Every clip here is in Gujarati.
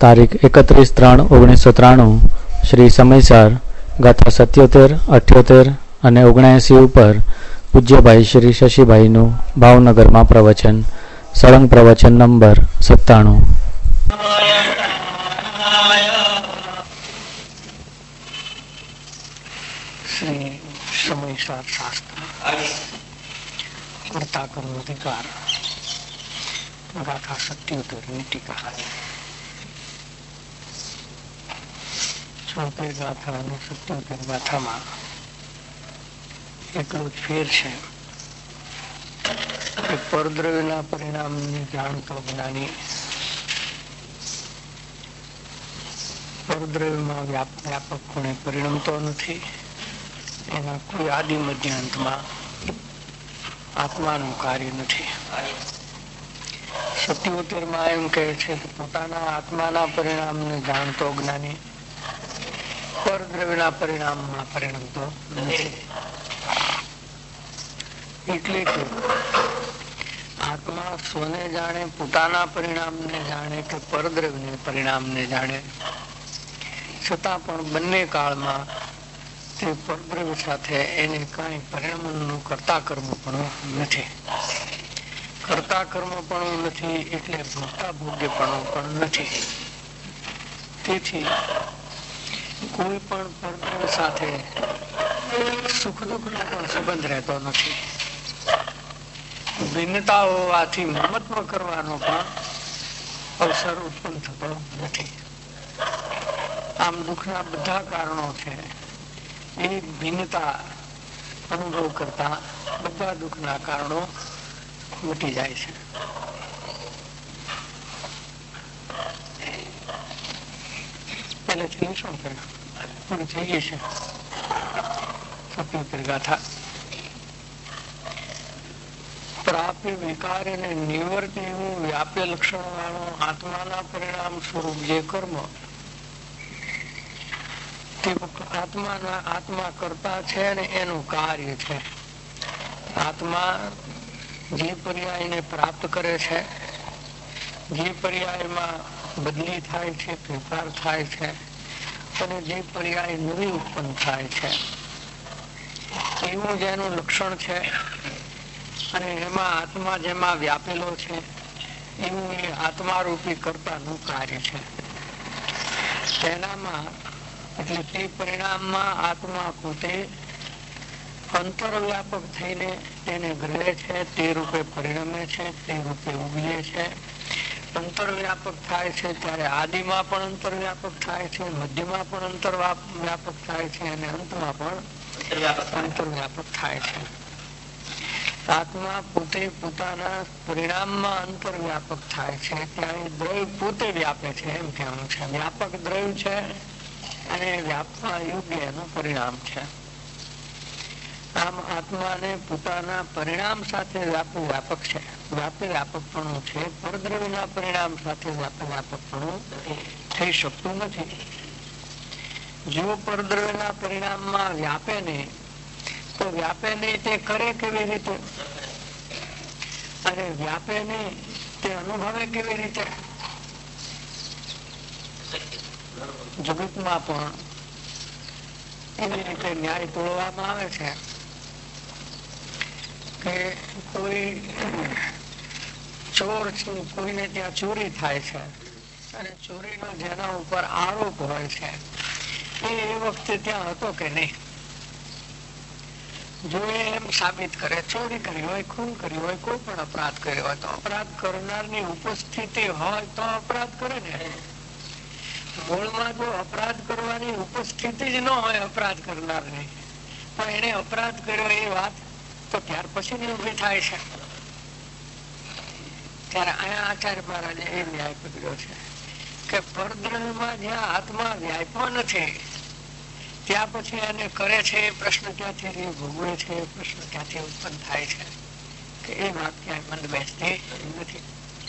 તારીખ 31/3/1993 શ્રી સમયસાર ગાથા 77, 78 અને 79 ઉપર પૂજ્યભાઈ શ્રી શશીભાઈનું ભાવનગરમાં પ્રવચન. સળંગ પ્રવચન નંબર 97. શ્રી સમયસાર શાસ્ત્ર કર્તા કર્મ અધિકાર ગાથા 77 ની ટીકા. 76 ગાથા અને 77 ગાથામાં એટલો જ ફેર છે કે પરદ્રવ્યના પરિણામને જાણતો જ્ઞાની પરદ્રવ્યમાં વ્યાપકપણે પરિણમતો નથી. એના કોઈ આદિ મધ્યાંતમાં આત્માનું કાર્ય નથી. 77 એમ કહે છે કે પોતાના આત્માના પરિણામને જાણતો જ્ઞાની પરદ્રવ્યના પરિણામમાં પરિણમતો નથી. એટલે કે આત્મા સ્વને જાણે, પોતાના પરિણામને જાણે કે પરદ્રવ્ય પરિણામને જાણે, છતાં પણ બંને કાળમાં તે પરદ્રવ્ય સાથે એને કઈ પરિણામનું કર્તા કર્મ પણ નથી. કર્તા કર્મ પણ નથી એટલે ભોગતા ભોગ્ય પણ નથી. તેથી કોઈ પણ પરદ્રવ્ય સાથે સુખ દુઃખ નો પણ સંબંધ રહેતો નથી. ભિન્નતા હોવાથી મમત્વ કરવાનો પણ અવસર ઉત્પન્ન થતો નથી. આમ દુઃખના બધા કારણો છે એ ભિન્નતા અનુભવ કરતા બધા દુઃખના કારણો મટી જાય છે. પહેલેથી શું કર્યું પૂરું થઈ ગયું છે. 77 ગાથા. પ્રાપ્ય વિકાર અને નિવર્ત એવું વ્યાપ્ય લક્ષણ વાળું આત્માના પરિણામ સ્વરૂપ જે કર્મ તે આત્મા કરતા છે અને એનું કાર્ય છે. આત્મા જે પર્યાયને પ્રાપ્ત કરે છે, જે પર્યાયમાં બદલી થાય છે, ફેરફાર થાય છે અને જે પર્યાય નવી ઉત્પન્ન થાય છે એવું જેનું લક્ષણ છે અને એમાં આત્મા જેમાં વ્યાપેલો છે એવું એ આત્મારૂપી કર્તાનું કાર્ય છે. તેનામાં એટલે તે પરિણામમાં આત્મા પોતે અંતરવ્યાપક થઈને તેને ગ્રહે છે, તે રૂપે પરિણમે છે, તે રૂપે ઉગલે છે. અંતરવ્યાપક થાય છે ત્યારે આદિમાં પણ અંતરવ્યાપક થાય છે, મધ્યમાં પણ અંતરવ્યાપક થાય છે અને અંતમાં પણ અંતરવ્યાપક થાય છે. આત્મા પોતે પોતાના પરિણામમાં અંતરવ્યાપક થાય છે ત્યારે દ્રવ્ય પોતે વ્યાપે છે એમ કહેવાનું છે. વ્યાપક દ્રવ્ય છે અને વ્યાપવા યોગ્ય એનું પરિણામ છે. આમ આત્માને પોતાના પરિણામ સાથે વ્યાપક છે, વ્યાપકપણું છે. પરદ્રવ્યના પરિણામ સાથે વ્યાપકપણું થઈ શકતું નથી. જો પરદ્રવ્યના પરિણામમાં વ્યાપે નહીં તો વ્યાપે નહીં તે કરે કેવી રીતે અને વ્યાપે નહીં તે અનુભવે કેવી રીતે? જગતમાં પણ એવી રીતે ન્યાય તોડવામાં આવે છે કે કોઈ ચોર છે, કોઈને ત્યાં ચોરી થાય છે અને ચોરીનો જેના ઉપર આરોપ હોય છે એ વખતે ત્યાં હતો કે નહીં. જો એમ સાબિત કરે, ચોરી કરી હોય, ખૂન કર્યું હોય, કોઈ પણ અપરાધ કર્યો હોય તો અપરાધ કરનારની ઉપસ્થિતિ હોય તો અપરાધ કરે ને. મૂળમાં જો અપરાધ કરવાની ઉપસ્થિતિ જ ન હોય અપરાધ કરનારની, પણ એને અપરાધ કર્યો એ વાત તો ત્યાર પછી ઉભી થાય છે. ત્યારે અહીંયા આચાર્ય મહારાજે એ ન્યાય પકડ્યો છે કે પરદ્રવ્યમાં જ્યાં આત્મા વ્યાપ્યો નથી ત્યાં પછી એને કરે છે એ પ્રશ્ન ક્યાંથી ભોગવે છે, એ પ્રશ્ન ક્યાંથી ઉત્પન્ન થાય છે કે એ વાત ક્યાંય બંધ બેસતી નથી.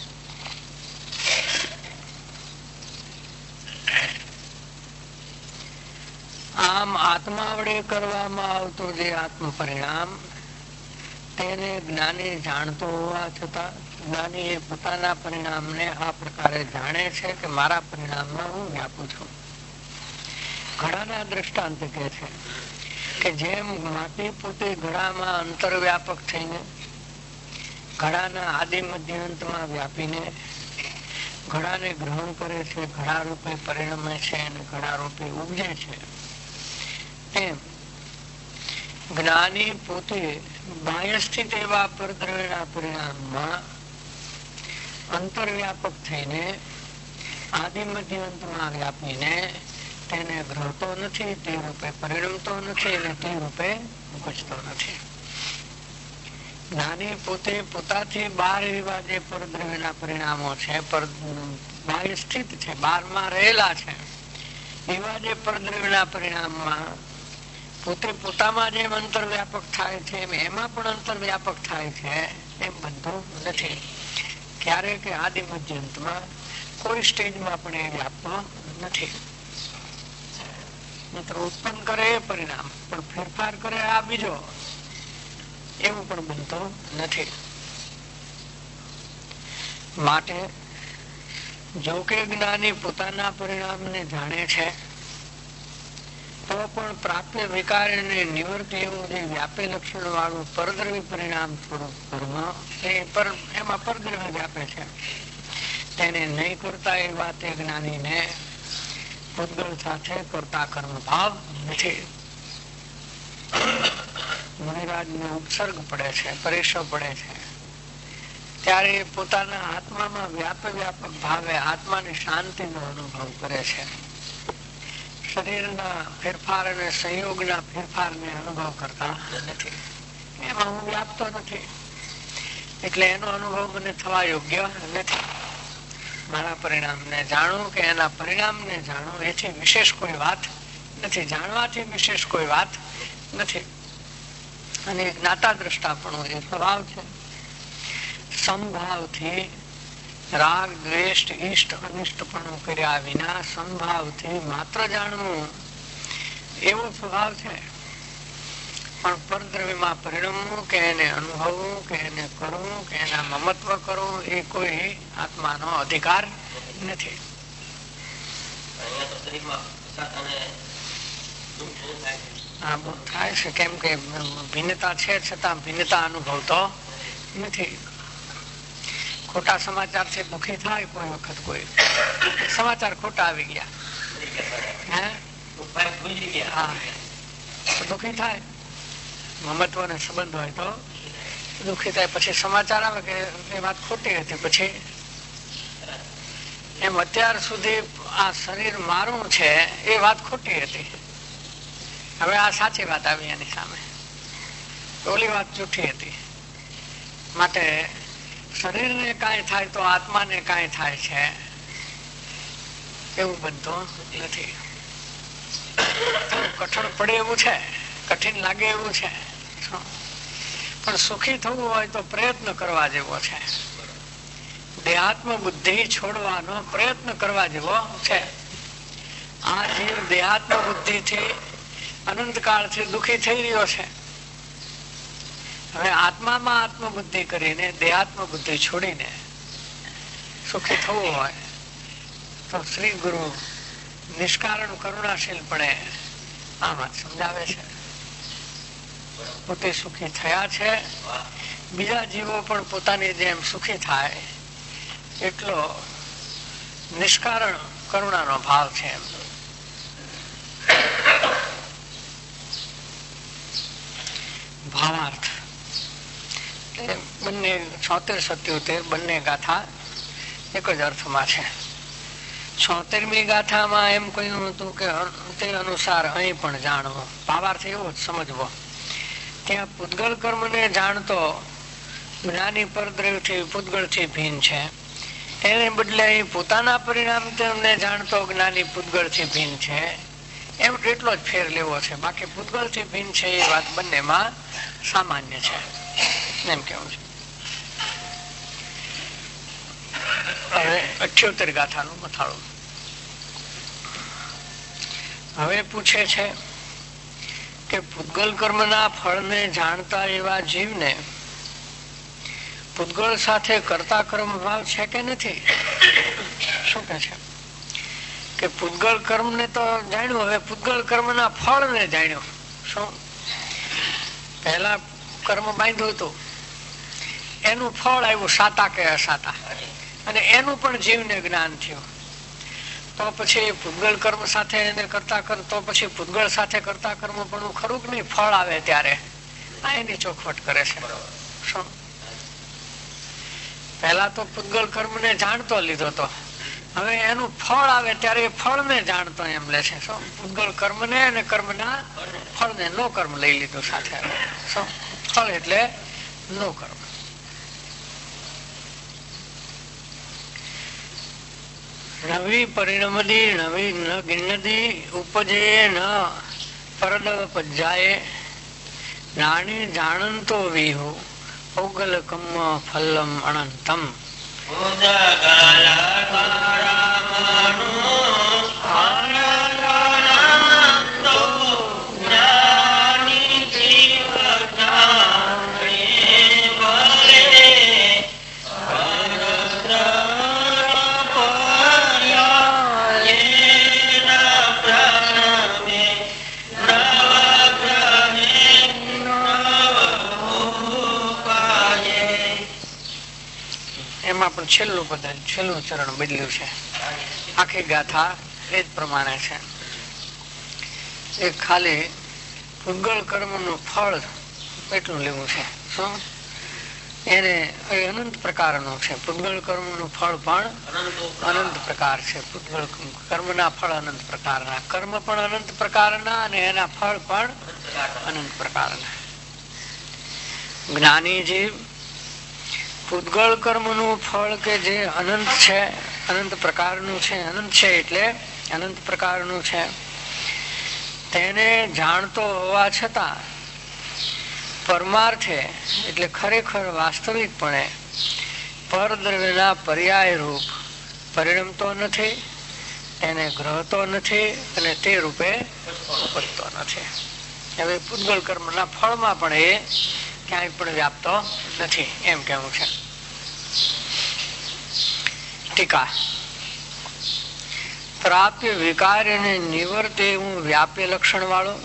આમ આત્મા વડે કરવામાં આવતો જે આત્મ પરિણામ તેને જ્ઞાની જાણતો હોવા છતાં જ્ઞાની એ પોતાના પરિણામને આ પ્રકારે જાણે છે કે મારા પરિણામમાં હું વ્યાપું છું. ઘડાના દ્રષ્ટાંત કહે છે કે જેમ માટી પોતે ઘડામાં અંતરવ્યાપક થઈને ઘડાના આદિ મધ્યાંતમાં વ્યાપીને ઘડાને ગ્રહણ કરે છે, ઘડા રૂપે પરિણમે છે અને ઘડા રૂપે ઉપજે છે, એમ જ્ઞાની પોતે બાહ્ય સ્થિત એવા પરદ્રવ્યના પરિણામમાં અંતરવ્યાપક થઈને આદિ મધ્યાંતમાં વ્યાપીને તેને ગ્રહતો નથી, તે રૂપે પરિણમતો નથી અને તે રૂપે ઉપજતો નથી. જ્ઞાની પોતે પોતાથી બહાર એવા જે પરદ્રવ્યના પરિણામો છે, બાહ્ય સ્થિત છે, બહારમાં રહેલા છે, એવા જે પરદ્રવ્યના પરિણામમાં પોતે પોતામાં જેમ અંતરવ્યાપક થાય છે એમાં પણ અંતરવ્યાપક થાય છે, એમ બધું નથી. ક્યારેક આદિ મધ્યંતમાં કોઈ સ્ટેજમાં પણ એ વ્યાપતો નથી. મિત્ર ઉત્પન્ન કરે એ પરિણામ, પણ ફેરફાર કરે આ બીજો, એવું પણ બનતું નથી. માટે જો કે જ્ઞાની પોતાના પરિણામને જાણે છે તો પણ પ્રાપ્ય વિકારને નિવૃત્તિ એવું જે વ્યાપે લક્ષણ વાળું પરદ્રવ્ય પરિણામ સ્વરૂપ કર્મ એમાં પરદ્રવ્ય વ્યાપે છે, તેને નહીં કરતા એ વાતે જ્ઞાનીને પૂતગલ સાથે કરતા કર્મ ભાવ નથી. મુનિરાજને ઉપસર્ગ પડે છે, પરેશો પડે છે, ત્યારે પોતાના આત્મામાં વ્યાપક ભાવે આત્માની શાંતિનો અનુભવ કરે છે. શરીરના ફેરફાર અને સંયોગના ફેરફારને અનુભવ કરતા નથી. એમાં હું વ્યાપતો નથી, એટલે એનો અનુભવ મને થવા યોગ્ય નથી. મારા પરિણામને જાણું કે એના પરિણામને જાણું, એથી વિશેષ કોઈ વાત નથી, જાણવાથી વિશેષ કોઈ વાત નથી. અને જ્ઞાતા દ્રષ્ટા પણ એ સ્વભાવ છે. સંભાવથી રાગ દ્વેષ ઈષ્ટ અનિષ્ટ પણ કર્યા વિના સંભાવથી માત્ર જાણવું એવો સ્વભાવ છે. પણ પરદ્રવ્યમાં પરિણમવું કે એને અનુભવવું કે એને કરવું કે એના મમત્વ કરવું એ કોઈ આત્માનો અધિકાર નથી. આ બહુ થાય છે, કેમ કે ભિન્નતા છે છતાં ભિન્નતા અનુભવતો નથી. ખોટા સમાચાર થી દુઃખી થાય કોઈ વખત, કોઈ સમાચાર ખોટા આવી ગયા દુઃખી થાય, મમત્વ ને સંબંધ હોય તો દુઃખી થાય. પછી સમાચાર આવે કે એ વાત ખોટી હતી, પછી એમ અત્યાર સુધી આ શરીર મારું છે એ વાત ખોટી હતી, હવે આ સાચી વાત આવી એની સામે, ઓલી વાત જૂઠી હતી. માટે શરીરને કાંઈ થાય તો આત્માને કાંઈ થાય છે એવું બનતું નથી. કઠણ પડે એવું છે, કઠિન લાગે એવું છે, પણ સુખી થવું હોય તો પ્રયત્ન કરવા જેવો છે. દેહાત્મ બુદ્ધિ છોડવાનો પ્રયત્ન કરવા જેવો છે. આ જીવ દેહાત્મ બુદ્ધિ થી અનંત કાળથી દુઃખી થઈ રહ્યો છે. હવે આત્મામાં આત્મબુદ્ધિ કરીને દેહાત્મ બુદ્ધિ છોડીને સુખી થવું હોય તો શ્રી ગુરુ નિષ્કારણ કરુણાશીલપણે આ વાત સમજાવે છે. પોતે સુખી થયા છે, બીજા જીવો પણ પોતાની જેમ સુખી થાય એટલો નિષ્કારણ કરુણાનો ભાવ છે. ભાવાર્થ બંને 76-77 બંને ગાથા એક જ અર્થમાં છે. 76મી ગાથામાં એમ કહ્યું હતું કે તે અનુસાર અહીં પણ જાણવો, ભાવાર્થ એવો જ સમજવો. ત્યાં પૂતગલ કર્મને જાણતો જ્ઞાની પરદ્રવ્યથી પૂતગળથી ભિન્ન છે, એને બદલે અહીં પોતાના પરિણામ તેમને જાણતો જ્ઞાની પૂતગળથી ભિન્ન છે, એમ એટલો જ ફેર લેવો છે. બાકી પૂતગલથી ભિન્ન છે એ વાત બંનેમાં સામાન્ય છે એમ કેવું છે. હવે 78 ગાથાનું મથાળું. હવે પૂછે છે કે પૂતગલ કર્મના ફળને જાણતા એવા જીવને પૂતગળ સાથે કરતા કર્મ ભાવ છે કે નથી? શું કે છે કે પૂતગળ કર્મ ને તો જાણ્યું, હવે પૂતગળ કર્મ ના ફળ ને જાણ્યું. શું? પહેલા કર્મ બાંધ્યું હતું, એનું ફળ આવ્યું સાતા કે અસાતા, અને એનું પણ જીવને જ્ઞાન થયું. તો પછી પૂતગળ કર્મ સાથે એને કરતા કર્મ, તો પછી પૂતગળ સાથે કરતા કર્મ પણ ખરું કે નહીં? ફળ આવે ત્યારે આ એની ચોખવટ કરે છે. શું? પહેલા તો પૂતગળ કર્મ ને જાણતો લીધો તો, હવે એનું ફળ આવે ત્યારે એ ફળ ને જાણતો એમ લે છે. શું? પૂતગળ કર્મ ને અને કર્મ ના ફળ ને નો કર્મ લઈ લીધું સાથે. શું? ફળ એટલે નો કર્મ. નવી પરિણમદી નવી ન ગિન્નદી ઉપજે ન પરદ પજ્જાએ જાણી જાણંતો વિહુ ઔગલકમ ફલમ અનંતમ. પણ છેલ્લું પદ, છેલ્લું ચરણ બદલ્યું છે. આખી ગાથા એ જ પ્રમાણે છે. એ ખાલી પૂતગળ કર્મ નું ફળ એટલું લેવું છે. શું? એને અનંત પ્રકારનું છે. પૂતગળ કર્મ નું ફળ પણ અનંત પ્રકાર છે. પૂતગળ કર્મ ના ફળ અનંત પ્રકારના, કર્મ પણ અનંત પ્રકારના અને એના ફળ પણ અનંત પ્રકારના. જ્ઞાની જીવ પૂતગળ કર્મ નું ફળ કે જે અનંત છે, અનંત પ્રકારનું છે, અનંત છે એટલે અનંત પ્રકારનું છે, તેને જાણતો હોવા છતાં પરમાર્થે એટલે ખરેખર વાસ્તવિકપણે પરદ્રવ્યના પર્યાય રૂપ પરિણમતો નથી, એને ગ્રહતો નથી અને તે રૂપે ઉપજતો નથી. હવે પૂતગળ કર્મના ફળમાં પણ એ ક્યાંય પણ વ્યાપતો નથી એમ કેવું છે. ટીકા. પ્રાપ્ય વિકાર્ય ને નિવર્તે હું વ્યાપ્ય લક્ષણ વાળો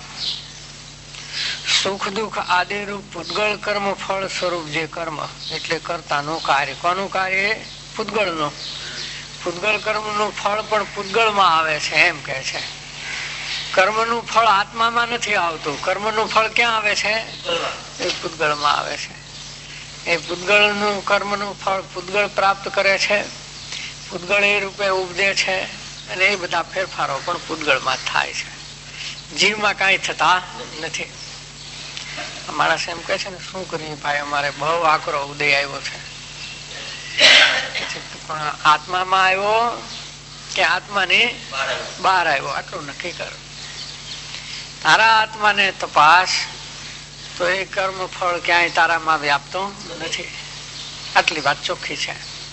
સુખ દુઃખ આદિ રૂપ પૂતગળ કર્મ ફળ સ્વરૂપ જે કર્મ એટલે કર્તાનું કાર્ય. કોનું કાર્ય? પૂતગળ નું. પૂતગળ કર્મ નું ફળ પણ પૂતગળ માં આવે છે એમ કે છે. કર્મ નું ફળ આત્મામાં નથી આવતું. કર્મ નું ફળ ક્યાં આવે છે? એ પૂતગળ માં આવે છે. એ પૂતગળ નું કર્મ નું ફળ પૂતગળ પ્રાપ્ત કરે છે, પૂતગળ એ રૂપે ઉપજે છે, અને એ બધા ફેરફારો પણ પૂતગળ માં થાય છે. જીવમાં કઈ થતા નથી. માણસ એમ કે છે ને, શું કરીએ ભાઈ, અમારે બહુ આકરો ઉદય આવ્યો છે. પણ આત્મામાં આવ્યો કે આત્માની બહાર આવ્યો આટલું નક્કી કર. તારા આત્માને તપાસ તો એ કર્મ ફળ ક્યાંય તારામાં વ્યાપતો નથી. આટલી વાત ચોખ્ખી છે.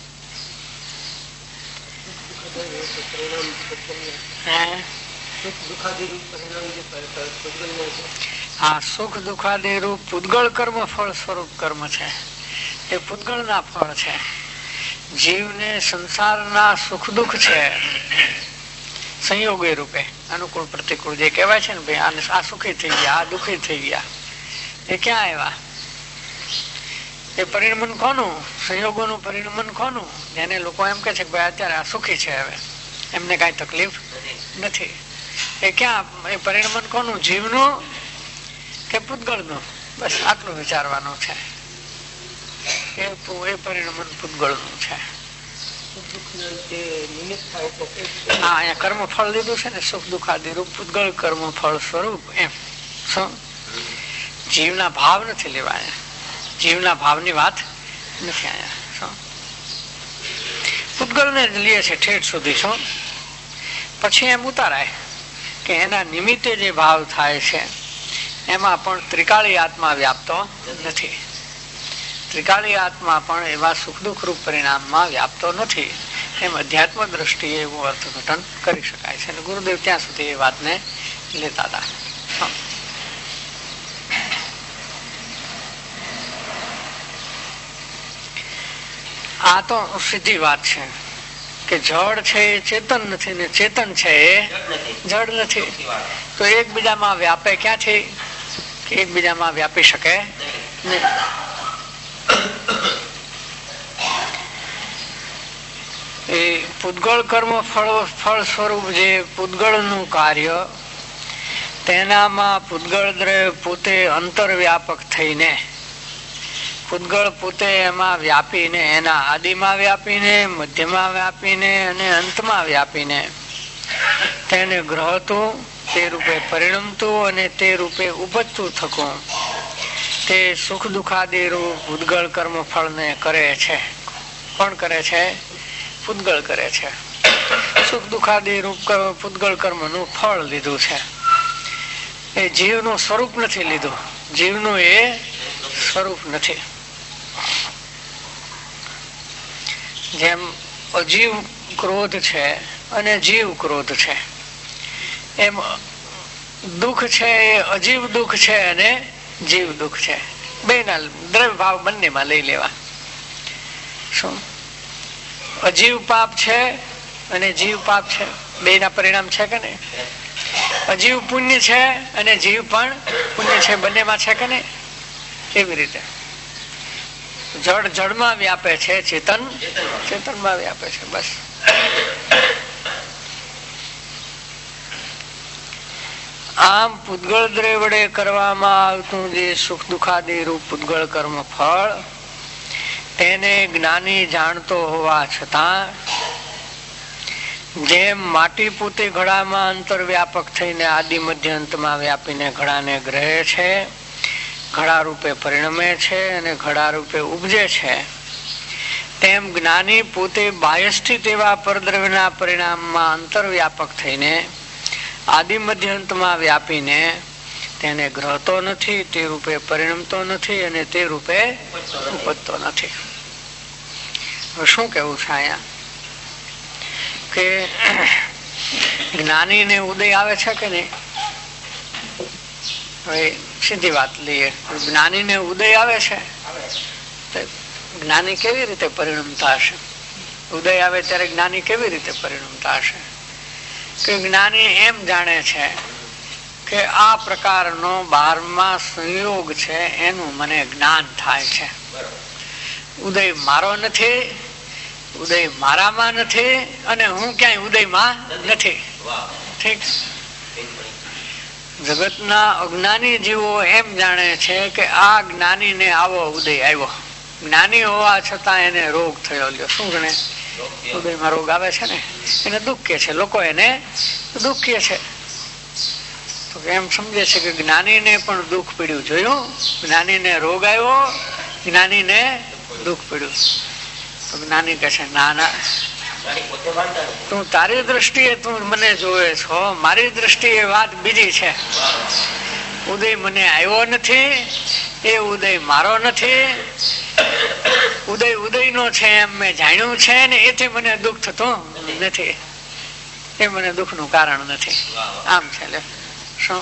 હા, સુખ દુખાદી રૂપ પૂતગળ કર્મ ફળ સ્વરૂપ કર્મ છે. એ પૂતગળ ના ફળ છે. જીવને સંસારના સુખ દુઃખ છે સંયોગી રૂપે, અનુકૂળ પ્રતિકૂળ જે કહેવાય છે ને, ભાઈ આ સુખી થઈ ગયા, આ દુઃખી થઈ ગયા, એ ક્યાં આવ્યા? એ પરિણમન કોનું? સંયોગોનું પરિણમન કોનું? જેને લોકો એમ કે છે કે ભાઈ અત્યારે આ સુખી છે, હવે એમને કઈ તકલીફ નથી. એ ક્યાં? એ પરિણમન કોનું? જીવનું કે પૂતગળનું? બસ આટલું વિચારવાનું છે. એ પરિણમન પૂતગળનું છે. હા, અહીંયા કર્મ ફળ લીધું છે ને, સુખ દુઃખ આદિ રૂપ પૂતગળ કર્મ ફળ સ્વરૂપ એમ. શું? જીવના ભાવ નથી લેવા. જીવના ભાવની વાત નથી અહીંયા. પૂતગળ ને લે છે ઠેઠ સુધી. શું? પછી એમ ઉતારાય કે એના નિમિત્તે જે ભાવ થાય છે એમાં પણ ત્રિકાળી આત્મા વ્યાપતો નથી. ત્રિકાળી આત્મા પણ એવા સુખ દુઃખ રૂપ પરિણામમાં વ્યાપતો નથી. એમ અધ્યાત્મ દ્રષ્ટિએ એવું અર્થઘટન કરી શકાય છે. અને ગુરુદેવ ત્યાં સુધી એ વાતને લેતા હતા. આ તો સીધી વાત છે કે જળ છે એ ચેતન નથી ને ચેતન છે એ જળ નથી. તો એકબીજામાં વ્યાપે ક્યાંથી? એકબીજામાં વ્યાપી શકે નહીં. એ પૂતગળ કર્મ ફળ સ્વરૂપ જે પૂતગળ નું કાર્ય, તેનામાં પૂતગળ દ્રવ્ય પોતે અંતરવ્યાપક થઈને, પૂતગળ પોતે એમાં વ્યાપીને, એના આદિમાં વ્યાપીને, મધ્યમાં વ્યાપીને અને અંતમાં વ્યાપીને તેને ગ્રહતું, તે રૂપે પરિણમતું અને તે રૂપે ઉપજતું થતું તે સુખ દુઃખાદી રૂપ પૂતગળ કર્મ ફળ ને કરે છે. કોણ કરે છે? પૂતગળ કરે છે. સુખ દુઃખાદી રૂપ પૂતગળ કર્મ નું ફળ લીધું છે. એ જીવનું સ્વરૂપ નથી લીધું. જીવનું એ સ્વરૂપ નથી. જેમ અજીવ ક્રોધ છે અને જીવ ક્રોધ છે, એમ દુઃખ છે એ અજીવ દુઃખ છે અને જીવ દુઃખ છે. બેના દ્રવ્ય ભાવ બંનેમાં લઈ લેવા. શું અજીવ પાપ છે અને જીવ પાપ છે, બેના પરિણામ છે કે નહીં? અજીવ પુણ્ય છે અને જીવ પણ પુણ્ય છે, બંનેમાં છે કે નહીં? એવી રીતે જળ જળમાં વ્યાપે છે, ચેતન ચેતનમાં વ્યાપે છે. બસ આમ પૂતગળ દ્રવ્ય વડે કરવામાં આવતું જે સુખ દુઃખાદી રૂપ પૂતગળ કર્મ ફળ, તેને જ્ઞાની જાણતો હોવા છતાં જેમ માટી પોતે ઘડામાં અંતરવ્યાપક થઈને આદિ મધ્ય અંતમાં વ્યાપીને ઘડાને ગ્રહે છે, ઘડા રૂપે પરિણમે છે અને ઘડા રૂપે ઉપજે છે, તેમ જ્ઞાની પોતે બાહ્યસ્થિત એવા પરદ્રવ્યના પરિણામમાં અંતરવ્યાપક થઈને આદિ મધ્ય અંતમાં વ્યાપીને તેને ગ્રહતો નથી, તે રૂપે પરિણમતો નથી અને તે રૂપે ઉપજતો નથી. શું કેવું છે અહીંયા? કે જ્ઞાની ને ઉદય આવે છે કે નહીં? હવે સીધી વાત લઈએ. જ્ઞાની ને ઉદય આવે છે, જ્ઞાની કેવી રીતે પરિણમતા હશે? ઉદય આવે ત્યારે જ્ઞાની કેવી રીતે પરિણમતા હશે? કે જ્ઞાની એમ જાણે છે કે આ પ્રકારનો 12મા સંયોગ છે એનું મને જ્ઞાન થાય છે. ઉદય મારો નથી, ઉદય મારામાં નથી અને હું ક્યાંય ઉદયમાં નથી. ઠીક. જગતના અજ્ઞાની જીવો એમ જાણે છે કે આ જ્ઞાની ને આવો ઉદય આવ્યો, જ્ઞાની હોવા છતાં એને રોગ થયો. લ્યો શું ગણે? ઉદયમાં રોગ આવે છે ને, એને દુઃખ કે છે, લોકો એને દુઃખ કે છે. તો એમ સમજે છે કે જ્ઞાનીને પણ દુઃખ પીડ્યું. જોયું? જ્ઞાનીને રોગ આવ્યો, જ્ઞાનીને દુઃખ પીડ્યું. તો જ્ઞાની કહે છે ના ના, તું તારી દ્રષ્ટિએ તું મને જોવે છો, મારી દ્રષ્ટિએ વાત બીજી છે. ઉદય મને આવ્યો નથી, એ ઉદય મારો નથી. ઉદય ઉદયનો છે એમ મેં જાણ્યું છે ને એથી મને દુઃખ થતું નથી, એ મને દુઃખનું કારણ નથી. આમ છે. શું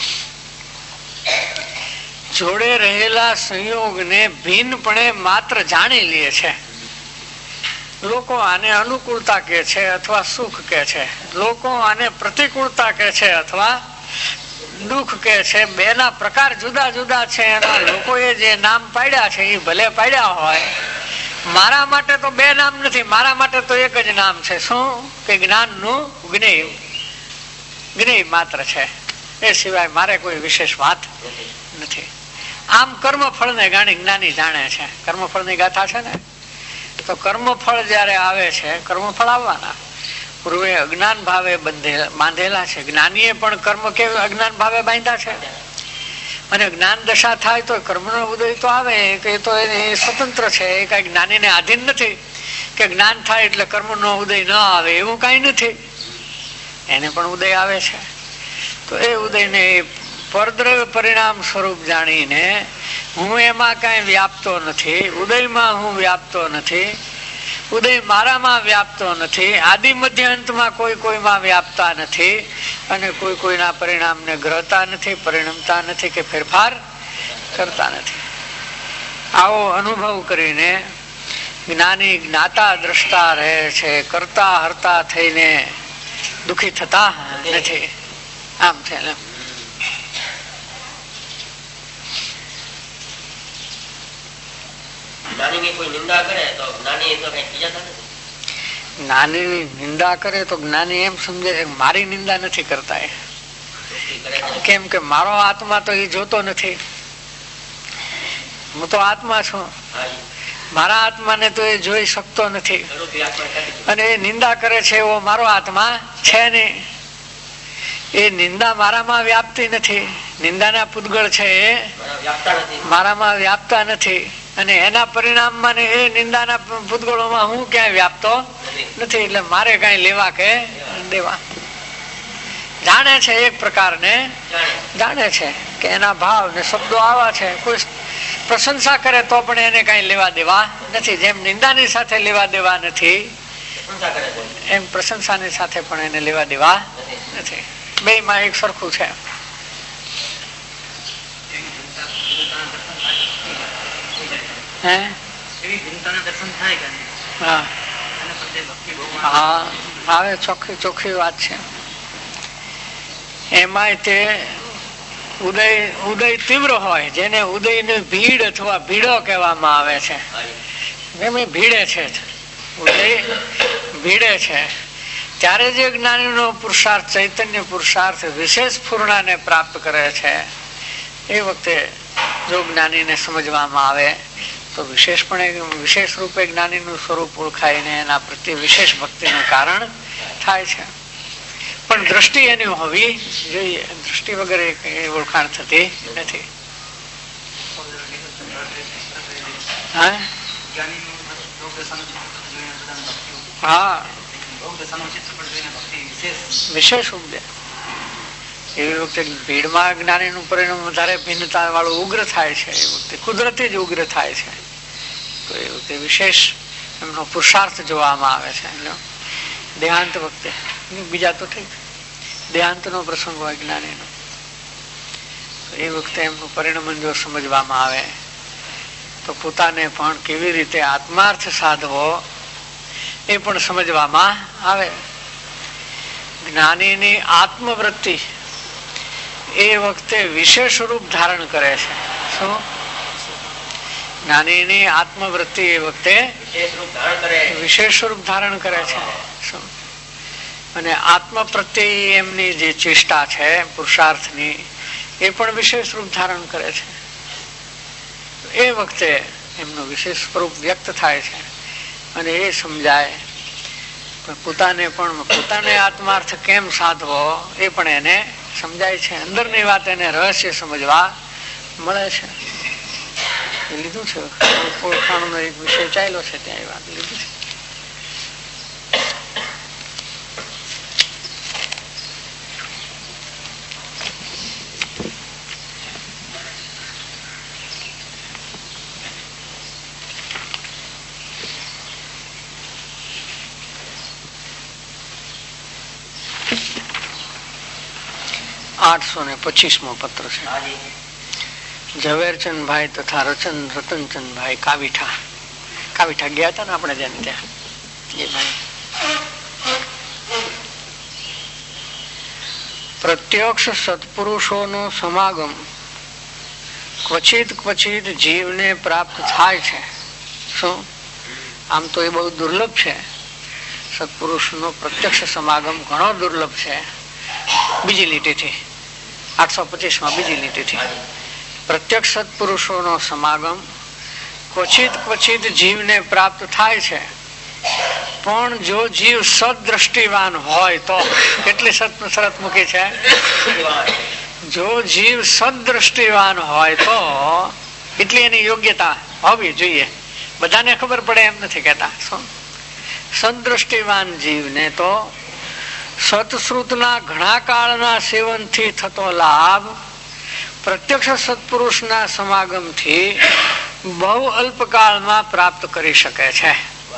જોડે રહેલા સંયોગને ભિન્નપણે માત્ર જાણી લે છે. લોકો આને અનુકૂળતા કે છે અથવા સુખ કે છે, લોકો આને પ્રતિકૂળતા કે છે અથવા દુઃખ કે છે. બેના પ્રકાર જુદા જુદા છે. એના લોકોએ જે નામ પાડ્યા છે એ ભલે પાડ્યા હોય, મારા માટે તો બે નામ નથી, મારા માટે તો એક જ નામ છે. શું? કે જ્ઞાનનું જ્ઞેય, જ્ઞેય માત્ર છે. એ સિવાય મારે કોઈ વિશેષ વાત નથી. આમ કર્મફળને જ્ઞાની જાણે છે. કર્મફળની ગાથા છે ને, તો કર્મફળ જયારે આવે છે, કર્મફળ આવવાના પૂર્વે અજ્ઞાન ભાવે બાંધેલા છે. જ્ઞાનીએ પણ કર્મ કેવું અજ્ઞાન ભાવે બાંધ્યા છે, અને જ્ઞાન દશા થાય તો કર્મનો ઉદય તો આવે, કે તો એ સ્વતંત્ર છે, એ કઈ જ્ઞાનીને આધીન નથી. કે જ્ઞાન થાય એટલે કર્મનો ઉદય ન આવે એવું કઈ નથી, એને પણ ઉદય આવે છે. તો એ ઉદયને પરદ્રવ્ય પરિણામ સ્વરૂપ જાણીને હું એમાં કઈ વ્યાપતો નથી, ઉદયમાં હું વ્યાપતો નથી, ઉદય મારામાં વ્યાપતો નથી, આદિ મધ્ય અંતમાં કોઈ કોઈમાં વ્યાપતા નથી, અને કોઈ કોઈના પરિણામને ગ્રહતા નથી, પરિણમતા નથી કે ફેરફાર કરતા નથી. આવો અનુભવ કરીને જ્ઞાની જ્ઞાતા દ્રષ્ટા રહે છે, કરતા હરતા થઈને દુઃખી થતા નથી. આમ છે. જ્ઞાની નિંદા કરે તો જ્ઞાની એમ સમજે છે મારી નિંદા નથી કરતા એ. કેમ કે મારો આત્મા તો એ જોતો નથી. હું તો આત્મા છું, મારા આત્માને તો એ જોઈ શકતો નથી. અને એ નિંદા કરે છે એવો મારો આત્મા છે નહીં. એ નિંદા મારામાં વ્યાપતી નથી. નિંદાના પૂતગળ છે એ મારામાં વ્યાપતા નથી. અને એના પરિણામમાં એ નિંદાના પૂતગળોમાં હું ક્યાંય વ્યાપતો નથી. એટલે મારે કઈ લેવા કે દેવા. જાણે છે એક પ્રકારને, જાણે છે કે એના ભાવ ને શબ્દો આવા છે. કોઈ પ્રશંસા કરે તો પણ એને કઈ લેવા દેવા નથી. જેમ નિંદાની સાથે લેવા દેવા નથી, એમ પ્રશંસાની સાથે પણ એને લેવા દેવા નથી. બે માં એક સરખું છે. હા, ચોખ્ખી ચોખ્ખી વાત છે. એમાંય તે ઉદય તીવ્ર હોય, જેને ઉદય ની ભીડ અથવા ભીડો કહેવામાં આવે છે. ભીડે છે, ઉદય ભીડે છે. ત્યારે જે જ્ઞાની નો પુરુષાર્થ, ચૈતન્ય પુરુષાર્થ વિશેષ પૂર્ણાને પ્રાપ્ત કરે છે, એ વખતે જો જ્ઞાનીને સમજવામાં આવે તો વિશેષપણે વિશેષ રૂપે જ્ઞાની નું સ્વરૂપ ઓળખાઈને એના પ્રત્યે વિશેષ ભક્તિનું કારણ થાય છે. પણ દ્રષ્ટિ એની હોવી જોઈએ. દ્રષ્ટિ વગર એ ઓળખાણ થતી નથી. હા, વિશેષ ઉપદેશ. એવી વખતે ભીડમાં જ્ઞાની નું પરિણામ વધારે ભિન્નતા વાળું ઉગ્ર થાય છે. એ વખતે કુદરતી જ ઉગ્ર થાય છે. તો એ વખતે વિશેષ એમનો પુરુષાર્થ જોવામાં આવે છે. દેહાંત વખતે, બીજા તો ઠીક, દેહાંત નો પ્રસંગ હોય જ્ઞાની નો, એ વખતે એમનું પરિણામ જો સમજવામાં આવે તો પોતાને પણ કેવી રીતે આત્માર્થ સાધવો એ પણ સમજવામાં આવે. જ્ઞાનીની આત્મવૃત્તિ એ વખતે વિશેષ રૂપ ધારણ કરે છે. શું? જ્ઞાનીની આત્મવૃત્તિ એ વખતે વિશેષ રૂપ ધારણ કરે છે. શું? અને આત્મ પ્રત્યે એમની જે ચેષ્ટા છે પુરુષાર્થની, એ પણ વિશેષ રૂપ ધારણ કરે છે. એ વખતે એમનું વિશેષ સ્વરૂપ વ્યક્ત થાય છે. અને એ સમજાય પોતાને આત્માર્થ કેમ સાધવો એ પણ એને સમજાય છે. અંદરની વાત એને રહસ્ય સમજવા મળે છે. એ લીધું છે, ઓળખાણનો એક વિષય ચાલ્યો છે, ત્યાં એ વાત લીધી છે. 825મો પત્ર છે. ઝવેરચંદભાઈ તથા રતનચંદભાઈ કાવીઠા ગયા હતા ને આપણે જેને ત્યાં, એ ભાઈ પ્રત્યક્ષ સત્પુરુષોનો સમાગમ ક્વચિત જીવને પ્રાપ્ત થાય છે. શું? આમ તો એ બહુ દુર્લભ છે. સત્પુરુષનો પ્રત્યક્ષ સમાગમ ઘણો દુર્લભ છે. બીજી લીટીથી 825માં બીજી લીટીથી પ્રત્યક્ષ સત્પુરુષોનો સમાગમ ક્વચિત જીવને પ્રાપ્ત થાય છે. પણ જો જીવ સદદ્રષ્ટિવાન હોય તો, કેટલી શરત મૂકી છે? જો જીવ સદદ્રષ્ટિવાન હોય તો એટલી એની યોગ્યતા હોવી જોઈએ. બધાને ખબર પડે એમ નથી કેતા. સદદ્રષ્ટિવાન જીવને તો સત્શ્રુતના ઘણા કાળના સેવનથી થતો લાભ પ્રત્યક્ષ સત્પુરુષના સમાગમથી બહુ અલ્પકાળમાં પ્રાપ્ત કરી શકે છે.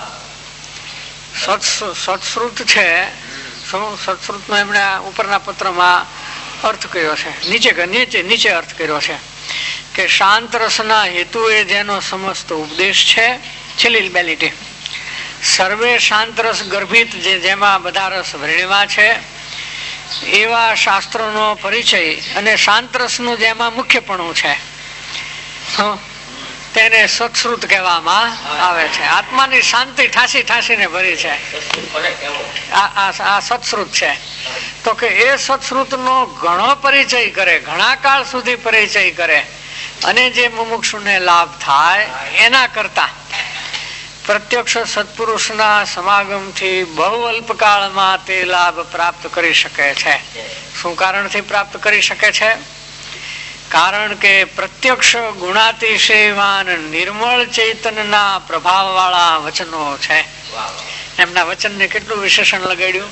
સત્શ્રુત છે. સત્શ્રુતનો એમણે ઉપરના પત્રમાં અર્થ કર્યો છે, નીચે અર્થ કર્યો છે કે શાંત રસના હેતુએ જેનો સમસ્ત ઉપદેશ છે છેલ્લી બે લીટી. સર્વે શાંત રસ ગર્ભિત, જેમાં બધા રસ વર્ણ્યમાં છે એવા શાસ્ત્રોનો પરિચય અને શાંત રસનું જેમાં મુખ્યપણું છે તેને સત્શ્રુત કહેવામાં આવે છે. આત્માની શાંતિ ઠાસી ઠાસીને ભરી છે આ સત્શ્રુત છે. તો કે એ સત્શ્રુતનો ઘણો પરિચય કરે, ઘણા કાળ સુધી પરિચય કરે અને જે મુમુક્ષુને લાભ થાય એના કરતા પ્રત્યક્ષ સત્પુરુષના સમાગમથી બહુ અલ્પકાળમાં તે લાભ પ્રાપ્ત કરી શકે છે. શું કારણથી પ્રાપ્ત કરી શકે છે? કારણ કે પ્રત્યક્ષ ગુણાતિશયવાન નિર્મળ ચૈતન્યના પ્રભાવ વાળા વચનો છે. એમના વચનને કેટલું વિશેષણ લગાડ્યું?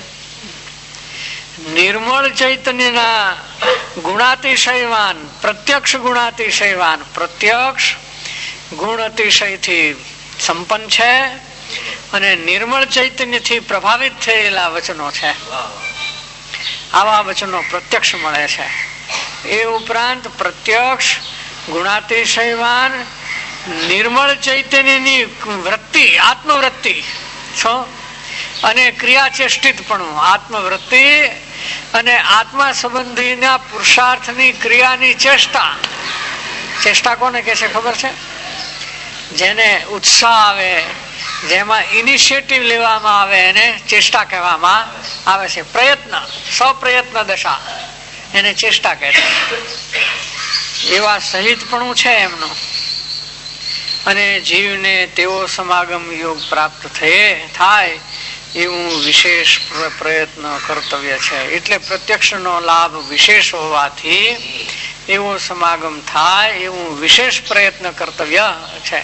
નિર્મળ ચૈતન્યના ગુણાતિશયવાન, પ્રત્યક્ષ ગુણાતિશયવાન, પ્રત્યક્ષ ગુણ અતિશયથી સંપન્ન છે અને નિર્મળ ચૈતન્યથી પ્રભાવિત થયેલા વચનો છે. આવા વચનો પ્રત્યક્ષ મળે છે. એ ઉપરાંત પ્રત્યક્ષ ગુણાતિશયવાન નિર્મળ ચૈતન્યની વૃત્તિ, આત્મવૃત્તિ અને ક્રિયાચેષ્ટિતપણું, આત્મવૃત્તિ અને આત્મા સંબંધીના પુરુષાર્થની ક્રિયાની ચેષ્ટા. ચેષ્ટા કોને કહે છે ખબર છે? જેને ઉત્સાહ આવે, જેમાં ઇનિશિયેટિવ લેવામાં આવે એને ચેષ્ટા કહેવામાં આવે છે. પ્રયત્ન, સ્વપ્રયત્ન દશા એને ચેષ્ટા કહે છે. એવા સહિતપણું છે એમનું. અને જીવને તેવો સમાગમ યોગ પ્રાપ્ત થાય એવું વિશેષ પ્રયત્ન કર્તવ્ય છે. એટલે પ્રત્યક્ષનો લાભ વિશેષ હોવાથી એવો સમાગમ થાય એવું વિશેષ પ્રયત્ન કર્તવ્ય છે.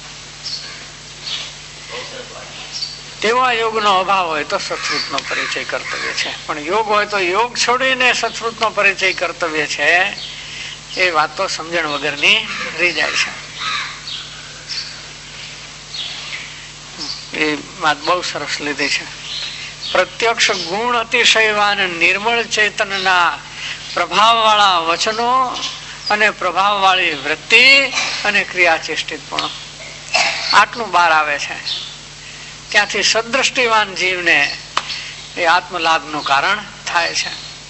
તેવા યોગનો અભાવ હોય તો સત્શ્રુતનો પરિચય કર્તવ્ય છે. પણ યોગ હોય તો યોગ છોડીને સત્શ્રુતનો પરિચય કર્તવ્ય છે. એ વાત તો સમજણ વગરની રહી જાય છે. એ વાત બહુ સરસ લીધી છે. પ્રત્યક્ષ ગુણ અતિશયવાન નિર્મળ ચેતનના પ્રભાવ વાળા વચનો અને પ્રભાવ વાળી વૃત્તિ અને ક્રિયાચેષ્ટિત પણ આટલું બહાર આવે છે. ત્યાંથી સદ્રષ્ટિવાન જીવને એ આત્મલાભનું કારણ થાય છે.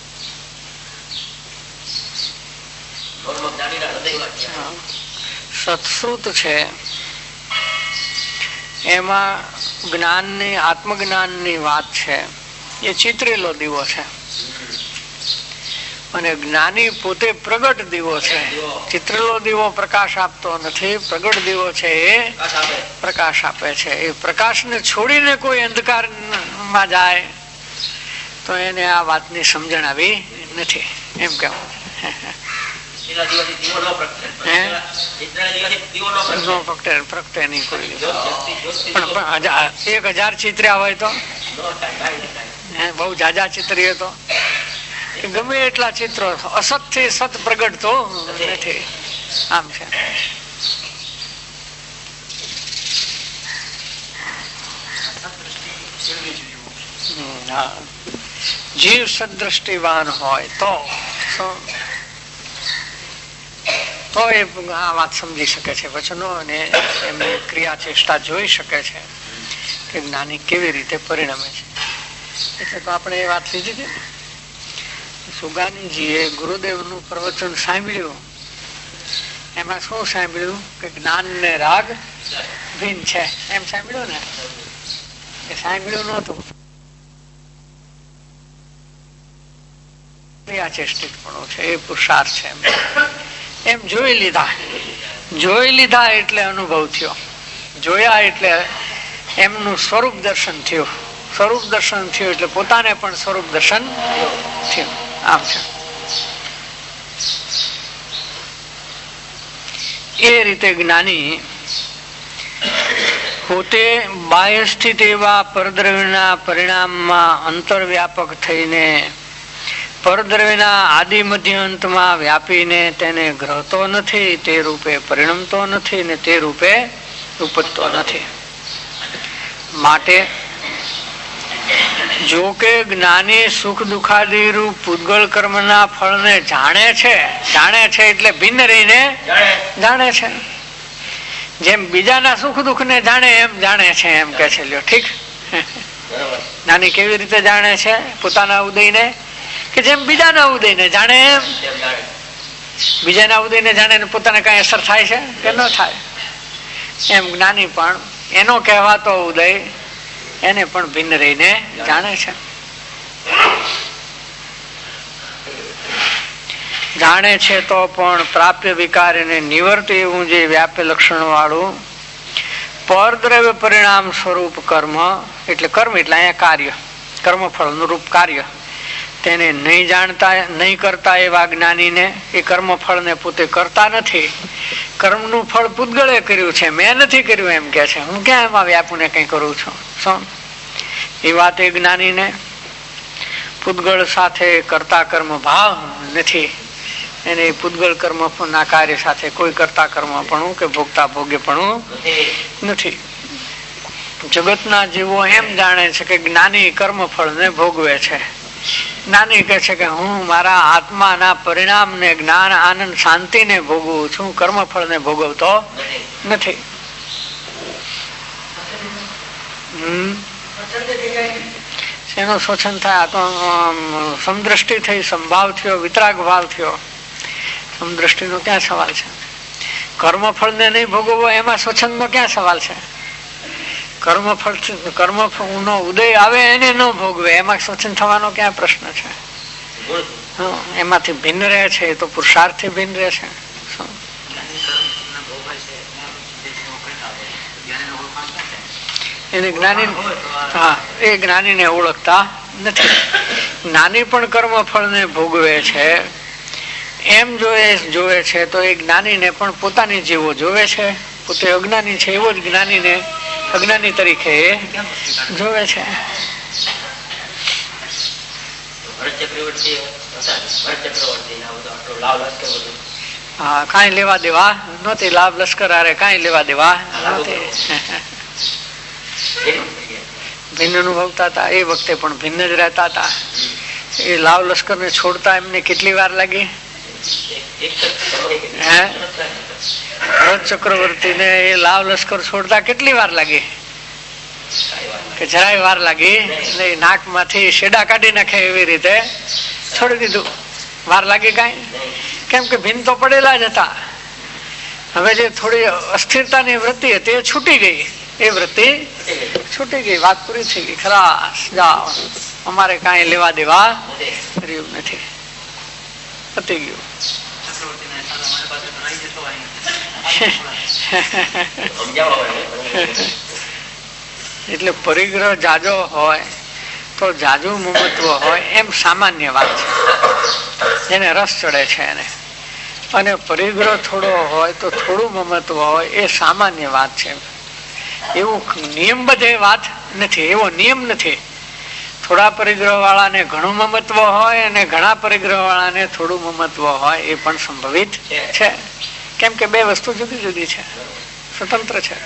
સત્શ્રુત છે એમાં જ્ઞાનની, આત્મજ્ઞાનની વાત છે. એ ચિતરેલો દીવો છે અને જ્ઞાની પોતે પ્રગટ દીવો છે. ચિત્રેલો દીવો પ્રકાશ આપતો નથી, પ્રગટ દીવો છે એ પ્રકાશ આપે છે. એ પ્રકાશને છોડીને કોઈ અંધકારમાં જાય તો એને આ વાતની સમજણ આવી નથી એમ કેવું. પ્રગટે નહીં કોઈ, પણ 1000 ચિત્ર્યા હોય તો, બહુ જાજા ચિત્રીએ તો ગમે એટલા ચિત્રો, અસત થી સત પ્રગટ તો નથી. આમ છે. જીવ સદ્રષ્ટિવાન હોય તો એ આ વાત સમજી શકે છે વચનો અને એમની ક્રિયા ચેષ્ટા જોઈ શકે છે કે જ્ઞાની કેવી રીતે પરિણમે છે. એટલે તો આપણે એ વાત લીધી હતી. સુગાનીજીએ ગુરુદેવનું પ્રવચન સાંભળ્યું, એમાં શું સાંભળ્યું કે જ્ઞાન ને રાગ ભિન્ન છે એમ સાંભળ્યું ને? એ સાંભળ્યું નતું. ક્રિયાચેષ્ટિતપણું છે એ પુરુષાર્થ છે એમ જોઈ લીધા એટલે અનુભવ થયો. જોયા એટલે એમનું સ્વરૂપ દર્શન થયું. સ્વરૂપ દર્શન થયું એટલે પોતાને પણ સ્વરૂપ દર્શન થયું. આમ છે. એ રીતે જ્ઞાની પોતે બાહ્ય સ્થિત એવા પરદ્રવ્યના પરિણામમાં અંતરવ્યાપક થઈને પરદ્રવ્યના આદિ મધ્ય અંતમાં વ્યાપીને તેને ગ્રહતો નથી, તે રૂપે પરિણમતો નથી ને તે રૂપે ઉપજતો નથી. માટે જો કે જ્ઞાની સુખ દુખાદી રૂપ પૂતગળ કર્મના ફળને જાણે છે એટલે ભિન્ન રહીને જાણે છે. જેમ બીજાના સુખ દુઃખ ને જાણે એમ જાણે છે એમ કે છે. લ્યો ઠીક. જ્ઞાની કેવી રીતે જાણે છે પોતાના ઉદયને? કે જેમ બીજાના ઉદયને જાણે એમ. બીજાના ઉદયને જાણે પોતાને કઈ અસર થાય છે કે ન થાય? એમ જ્ઞાની પણ એનો કહેવાતો ઉદય એને પણ ભિન્ન રહીને જાણે છે. જાણે છે તો પણ પ્રાપ્ય વિકાર એને નિવર્તે એવું જે વ્યાપ્ય લક્ષણ વાળું પરદ્રવ્ય પરિણામ સ્વરૂપ કર્મ, એટલે કર્મ એટલે અહીંયા કાર્ય, કર્મફળ નું રૂપ કાર્ય, તેને નહીં જાણતા નહીં કરતા એવા જ્ઞાનીને એ કર્મફળ ને પોતે કરતા નથી. કર્મનું ફળ પૂતગળે કર્યું છે, મેં નથી કર્યું એમ કે છે. હું ક્યાં એમાં વ્યાપુને કઈ કરું છું? શું એ વાત એ જ્ઞાનીને પૂતગળ સાથે કરતા કર્મ ભાવ નથી. એને પૂતગળ કર્મ ના કાર્ય સાથે કોઈ કરતા કર્મ પણ કે ભોગતા ભોગે પણ નથી. જગતના જીવો એમ જાણે છે કે જ્ઞાની કર્મફળ ને ભોગવે છે. જ્ઞાની કહે છે કે હું મારા આત્માના પરિણામ ને જ્ઞાન આનંદ શાંતિ ને ભોગવું છું, કર્મફળ ને ભોગવતો નથી. એનું શોષણ થાય તો સમદ્રષ્ટિ થઈ, સંભાવ થયો, વિતરાગ ભાવ થયો. સમદ્રષ્ટિ નો ક્યાં સવાલ છે? કર્મફળ ને નહીં ભોગવવો એમાં સ્વચ્છંદ નો ક્યાં સવાલ છે? કર્મફળ નો ઉદય આવે એને ન ભોગવે એમાં સ્વચ્છંદ થવાનો ક્યાં પ્રશ્ન છે? એમાંથી ભિન્ન રહે છે એ તો પુરુષાર્થ થી ભિન્ન રહે છે. એને જ્ઞાની, હા, એ જ્ઞાની ને ઓળખતા નથી. જ્ઞાની પણ કર્મફળ ને ભોગવે છે એમ જોવે છે તો એ જ્ઞાની ને પણ પોતાની જેવો જોવે છે. પોતે અજ્ઞાની છે એવો જ જ્ઞાની ને અજ્ઞાની તરીકે જોવે છે. હા, કઈ લેવા દેવા નહોતી. લાભ લશ્કર હારે કઈ લેવા દેવા નહોતી. ભિન્ન અનુભવતા હતા એ વખતે પણ ભિન્ન જ રહેતા હતા. એ લાવ લશ્કર ને છોડતા એમને કેટલી વાર લાગી? ભરત ચક્રવર્તી ને એ લાવ લશ્કર છોડતા કેટલી વાર લાગી? કે જરાય વાર લાગી નહીં. નાક માંથી શેડા કાઢી નાખે એવી રીતે છોડી દીધું. વાર લાગી કઈ? કેમ કે ભિન્ન તો પડેલા જ હતા. હવે જે થોડી અસ્થિરતાની વૃત્તિ હતી એ છૂટી ગઈ. એ વૃત્તિ છૂટી ગઈ, વાત પૂરી થઈ ગઈ. ખરાસ જાઓ, અમારે કઈ લેવા દેવા રહ્યું નથી, પતી ગયું. એટલે પરિગ્રહ જાજો હોય તો જાજુ મમત્વ હોય એમ સામાન્ય વાત છે, જેને રસ ચડે છે એને. અને પરિગ્રહ થોડો હોય તો થોડું મમત્વ હોય એ સામાન્ય વાત છે. એવું નિયમ બધે વાત નથી, એવો નિયમ નથી. થોડા પરિગ્રહ વાળાને ઘણું મમત્વ હોય અને ઘણા પરિગ્રહ વાળાને થોડું મમત્વ હોય એ પણ સંભવિત છે. કેમ કે બે વસ્તુ જુદી જુદી છે, સ્વતંત્ર છે.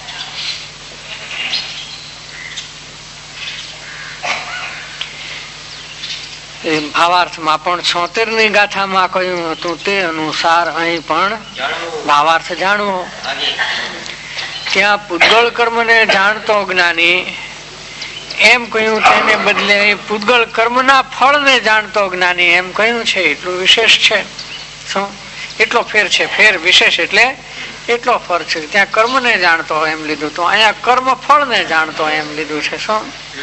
ભાવાર્થમાં પણ 76ની ગાથામાં કહ્યું હતું તે અનુસાર અહીં પણ ભાવાર્થ જાણવો. ત્યાં પૂતગળ કર્મ ને જાણતો જ્ઞાની એમ કહ્યું, તેને બદલે પૂતગળ કર્મના ફળ ને જાણતો જ્ઞાની એમ કહ્યું છે. એટલું વિશેષ છે. શું એટલો ફેર છે? ફેર વિશેષ એટલે એટલો ફર છે. ત્યાં કર્મ ને જાણતો એમ લીધું તો અહીંયા કર્મ ફળ ને જાણતો એમ લીધું છે. શું?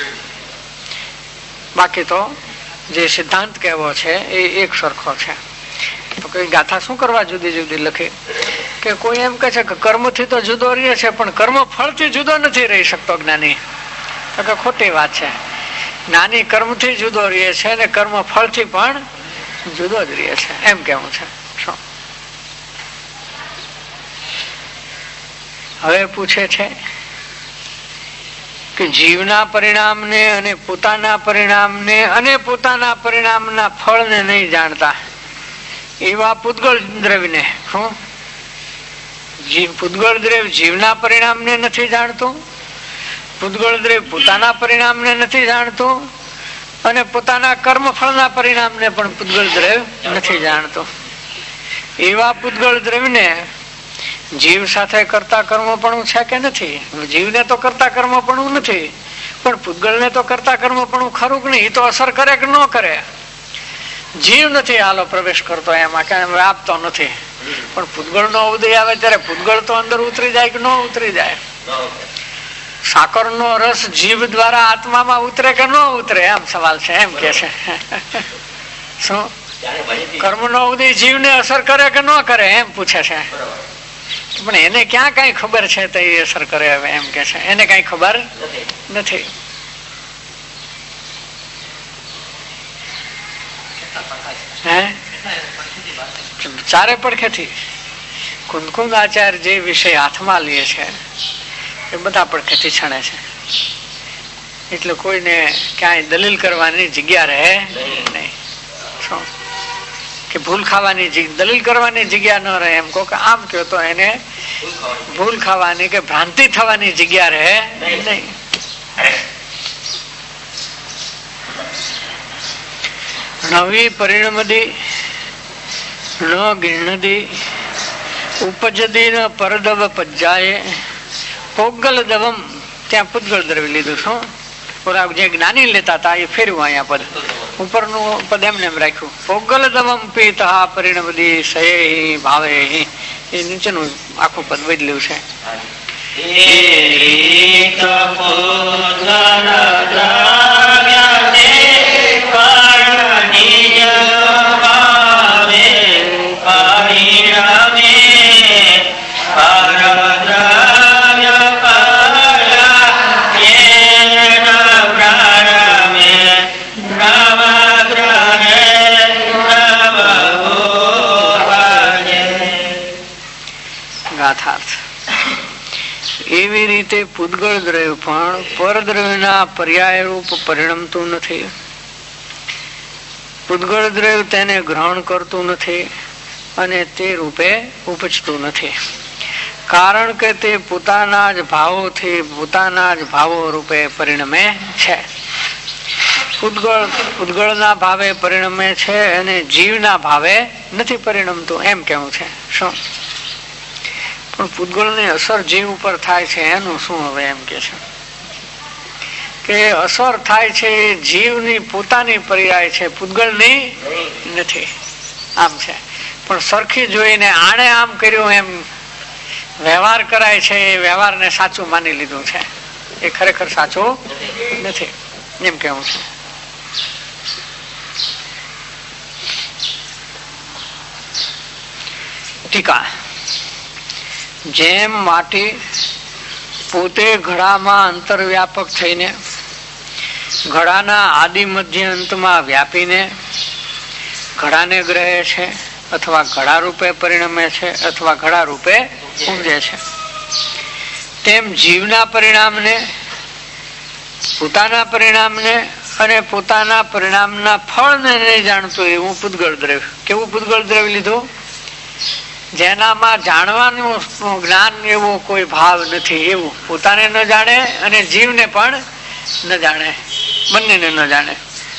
બાકી તો જે સિદ્ધાંત કહેવો છે એ એક સરખો છે. તો કઈ ગાથા શું કરવા જુદી જુદી લખી? કે કોઈ એમ કે છે કે કર્મ થી તો જુદો રહે છે પણ કર્મ ફળ થી જુદો નથી રહી શકતો જ્ઞાની. તો કે ખોટી વાત છે. જ્ઞાની કર્મ થી જુદો રહે છે અને કર્મ ફળ થી પણ જુદો જ રહે છે એમ કેવું છે. શું હવે પૂછે છે કે જીવના પરિણામને અને પોતાના પરિણામને અને પોતાના પરિણામના ફળને નહીં જાણતા એવા પૂતગળ દ્રવ્યને, શું પૂતગળ દ્રવ્ય જીવના પરિણામને નથી જાણતું, પૂતગળ દ્રવ્ય પોતાના પરિણામને નથી જાણતું અને પોતાના કર્મફળના પરિણામને પણ પૂતગળ દ્રવ્ય નથી જાણતું. એવા પૂતગળ દ્રવ્યને જીવ સાથે કરતા કર્મપણું છે કે નથી? જીવને તો કરતા કર્મપણું નથી, પણ પૂતગળને તો કરતા કર્મપણું ખરું કે નહીં? એ તો અસર કરે કે ન કરે? જીવ નથી હાલો પ્રવેશ કરતો એમાં, કે વ્યાપતો નથી, પણ પૂતગળ નો ઉદય આવે ત્યારે પૂતગળ તો અંદર ઉતરી જાય કે ન ઉતરી જાય? સાકર નો રસ જીવ દ્વારા આત્મામાં ઉતરે કે ન ઉતરે? એમ સવાલ છે. એમ કે છે શું કર્મ નો ઉદય જીવને અસર કરે કે ન કરે? એમ પૂછે છે. પણ એને ક્યાં કઈ ખબર છે તો એ અસર કરે? હવે એમ કે છે એને કઈ ખબર નથી. ચારે પડખેથી કુંદકુંદ આચાર્ય જે વિષય હાથમાં લે છે એ બધા પડખેથી છણે છે, એટલે કોઈને ક્યાંય દલીલ કરવાની જગ્યા રહે નહીં. શું કે ભૂલ ખાવાની દલીલ કરવાની જગ્યા ન રહે? એમ કહો કે આમ કહો તો એને ભૂલ ખાવાની કે ભ્રાંતિ થવાની જગ્યા રહે નહીં. નવી પરિણમદી ન ગીર્ણદી ઉપજદી ન પરદવ પજ્જાએ પોગલ દવમ. ત્યાં પૂતગળ દ્રવ્ય લીધું. શું ઓલા જે જ્ઞાની લેતા હતા એ ફેરવું અહીંયા પદ, ઉપરનું પદ એમને એમ રાખ્યું. પોગલ દવમ પીતા પરિણમદી સહે ભાવે, એ નીચેનું આખું પદ બદલ્યું છે. એવી રીતે પૂતગળ દ્રવ્ય પણ પરદ્રવ્યના પર્યાય રૂપ પરિણમતું નથી. પૂતગળ દ્રવ્ય તેને ગ્રહણ કરતું નથી અને તે રૂપે ઉપજતું નથી, કારણ કે તે પોતાના જ ભાવોથી પોતાના જ ભાવો રૂપે પરિણમે છે. પૂતગળના ભાવે પરિણમે છે અને જીવના ભાવે નથી પરિણમતું, એમ કેવું છે. શું પણ પૂતગળની અસર જીવ ઉપર થાય છે એનું શું? હવે એમ કે છે કે અસર થાય છે જીવની પોતાની પર્યાય છે, પૂતગળની નથી. આમ છે, પણ સરખી જોઈને આણે આમ કર્યું એમ વ્યવહાર કરાય છે, એ વ્યવહારને સાચું માની લીધું છે, એ ખરેખર સાચું નથી, એમ કેવું છે. ટીકા. જેમ માટી પોતે ઘડામાં અંતરવ્યાપક થઈને ઘડાના આદિ મધ્ય અંતમાં વ્યાપીને ઘડાને ગ્રહે છે અથવા ઘડા રૂપે પરિણમે છે અથવા ઘડા રૂપે ઉપજે છે, તેમ જીવના પરિણામને, પોતાના પરિણામને અને પોતાના પરિણામના ફળને નહીં જાણતું એવું પૂતગળ દ્રવ્ય. કેવું પૂતગળ દ્રવ્ય લીધું? જેનામાં જાણવાનું જ્ઞાન એવો કોઈ ભાવ નથી, એવું પોતાને ન જાણે અને જીવને પણ ન જાણે, બંનેને ન જાણે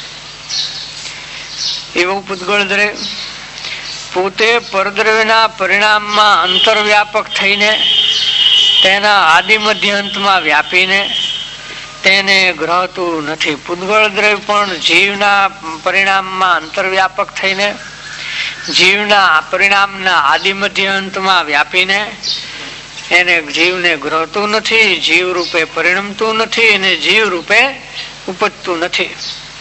એવું પૂતગળ દ્રવ્ય. પોતે પરદ્રવ્યના પરિણામમાં અંતરવ્યાપક થઈને તેના આદિ મધ્ય અંતમાં વ્યાપીને તેને ગ્રહતું નથી. પૂતગળ દ્રવ્ય પણ જીવના પરિણામમાં અંતરવ્યાપક થઈને જીવના પરિણામના આદિ મધ્ય અંતમાં વ્યાપીને એને જીવને ગ્રહતું નથી, જીવ રૂપે પરિણમતું નથી અને જીવ રૂપે ઉપજતું નથી.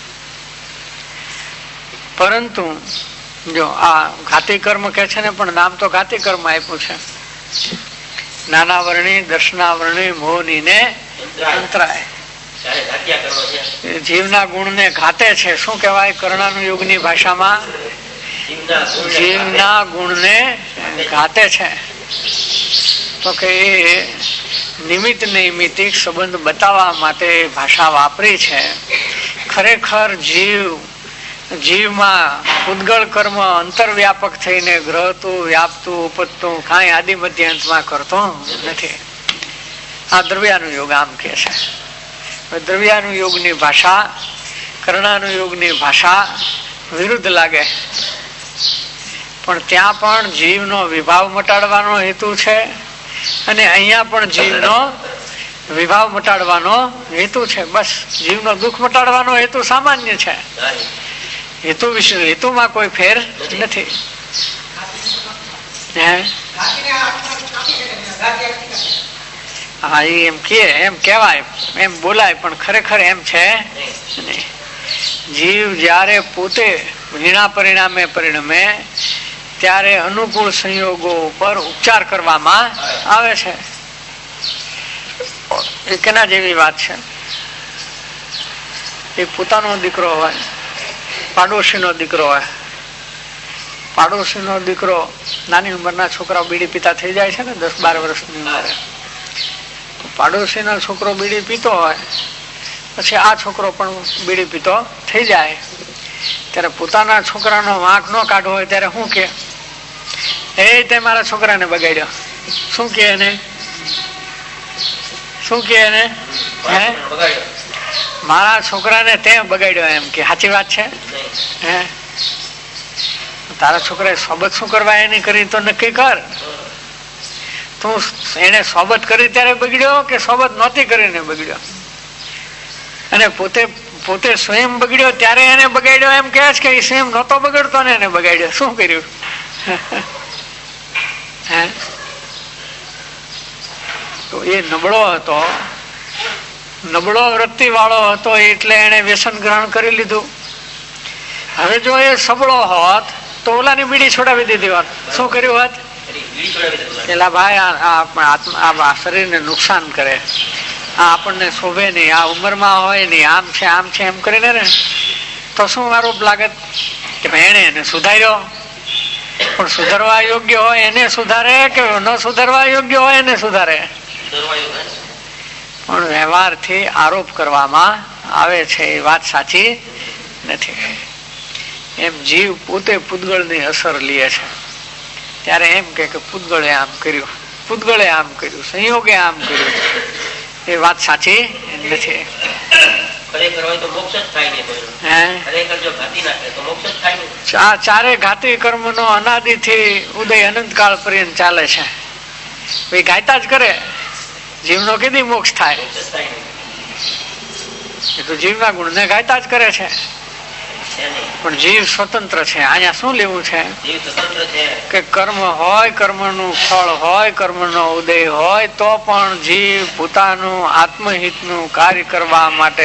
પરંતુ જો આ ઘાતી કર્મ કે છે ને, પણ નામ તો ઘાતી કર્મ આપ્યું છે. નાના વર્ણી, દર્શનાવરણી, મોહની ને અંતરાય. જીવના ગુણ ને ઘાતે છે. શું કહેવાય કર્ણાનું યુગની ભાષામાં? જીવના ગુણ ને ઘાતે છે. તો કે એ નિમિત્ત નૈમિતિક સંબંધ બતાવવા માટે ભાષા વાપરી છે. ખરેખર જીવમાં પૂતગળ કર્મ અંતરવ્યાપક થઈને ગ્રહતું, વ્યાપતું, ઉપજતું કાંઈ આદિ મધ્ય અંતમાં કરતો નથી. આ દ્રવ્યાનું યોગ આમ કે છે. દ્રવ્યાનું યોગની ભાષા કર્ણાનું યોગની ભાષા વિરુદ્ધ લાગે, પણ ત્યાં પણ જીવનો વિભાવ મટાડવાનો હેતુ છે અને અહીંયા પણ જીવનો વિભાવ મટાડવાનો હેતુ છે. બસ જીવનો દુઃખ મટાડવાનો હેતુ સામાન્ય છે. હેતુમાં કોઈ ફેર નથી. હા એમ કેવાય, એમ બોલાય, પણ ખરેખર એમ છે નહીં. જીવ જયારે પોતે વિના પરિણામે પરિણમે ત્યારે અનુકૂળ સંયોગો પર ઉપચાર કરવામાં આવે છે. એ કેના જેવી વાત છે? એ પોતાનો દીકરો હોય, પાડોશીનો દીકરો હોય. પાડોશીનો દીકરો, નાની ઉંમરના છોકરાઓ બીડી પીતા થઈ જાય છે ને, 10-12 વર્ષની ઉંમરે. પાડોશીનો છોકરો બીડી પીતો હોય, પછી આ છોકરો પણ બીડી પીતો થઈ જાય, ત્યારે પોતાના છોકરાનો વાંક ન કાઢવો હોય ત્યારે શું કે? તે મારા છોકરાને બગાડ્યો. શું કે એને? શું કે એને? મારા છોકરાને તે બગાડ્યો એમ કે. સાચી વાત છે? તારા છોકરાએ સોબત શું કરવા એની કરી તો નક્કી કર. તું એને સોબત કરી ત્યારે બગડ્યો કે સોબત નહોતી કરીને બગડ્યો? અને પોતે સ્વયં બગડ્યો ત્યારે એને બગાડ્યો એમ કહે છે કે એ સ્વયં નહોતો બગડતો ને એને બગાડ્યો. શું કર્યું? તો એ નબળો હતો, નબળો વૃત્તિ વાળો હતો એટલે એને વ્યસન ગ્રહણ કરી લીધું. હવે જો એ સબળો હોત તો ઓલાની બીડી છોડાવી દીધી હોત. શું કર્યું હોત? પેલા ભાઈ આ શરીરને નુકસાન કરે, આ આપણને શોભે નહીં, આ ઉંમરમાં હોય નહીં, આમ છે આમ છે એમ કરીને ને તો શું આરોપ લાગે કે એને એને સુધાર્યો? પણ સુધારવા યોગ્ય હોય એને સુધારે કે ન સુધારવા યોગ્ય હોય એને સુધારે? પણ વ્યવહારથી આરોપ કરવામાં આવે છે એ વાત સાચી નથી. એમ જીવ પોતે પૂતગળની અસર લે છે ત્યારે એમ કે પૂતગળે આમ કર્યું, પૂતગળે આમ કર્યું, સંયોગે આમ કર્યું. એ વાત સાચી નથી. ચારે ઘાતી કર્મ નો અનાદિથી ઉદય અનંતકાળ પર્યંત ચાલે છે. એ ગાયતા જ કરે. જીવનો કીધી મોક્ષ થાય? એ તો જીવના ગુણ ને ગાયતા જ કરે છે. પણ જીવ સ્વતંત્ર છે. અહીંયા શું લેવું છે કે કર્મ હોય, કર્મનું ફળ હોય, કર્મનો ઉદય હોય તો પણ જીવ પોતાનું આત્મહિતનું કાર્ય કરવા માટે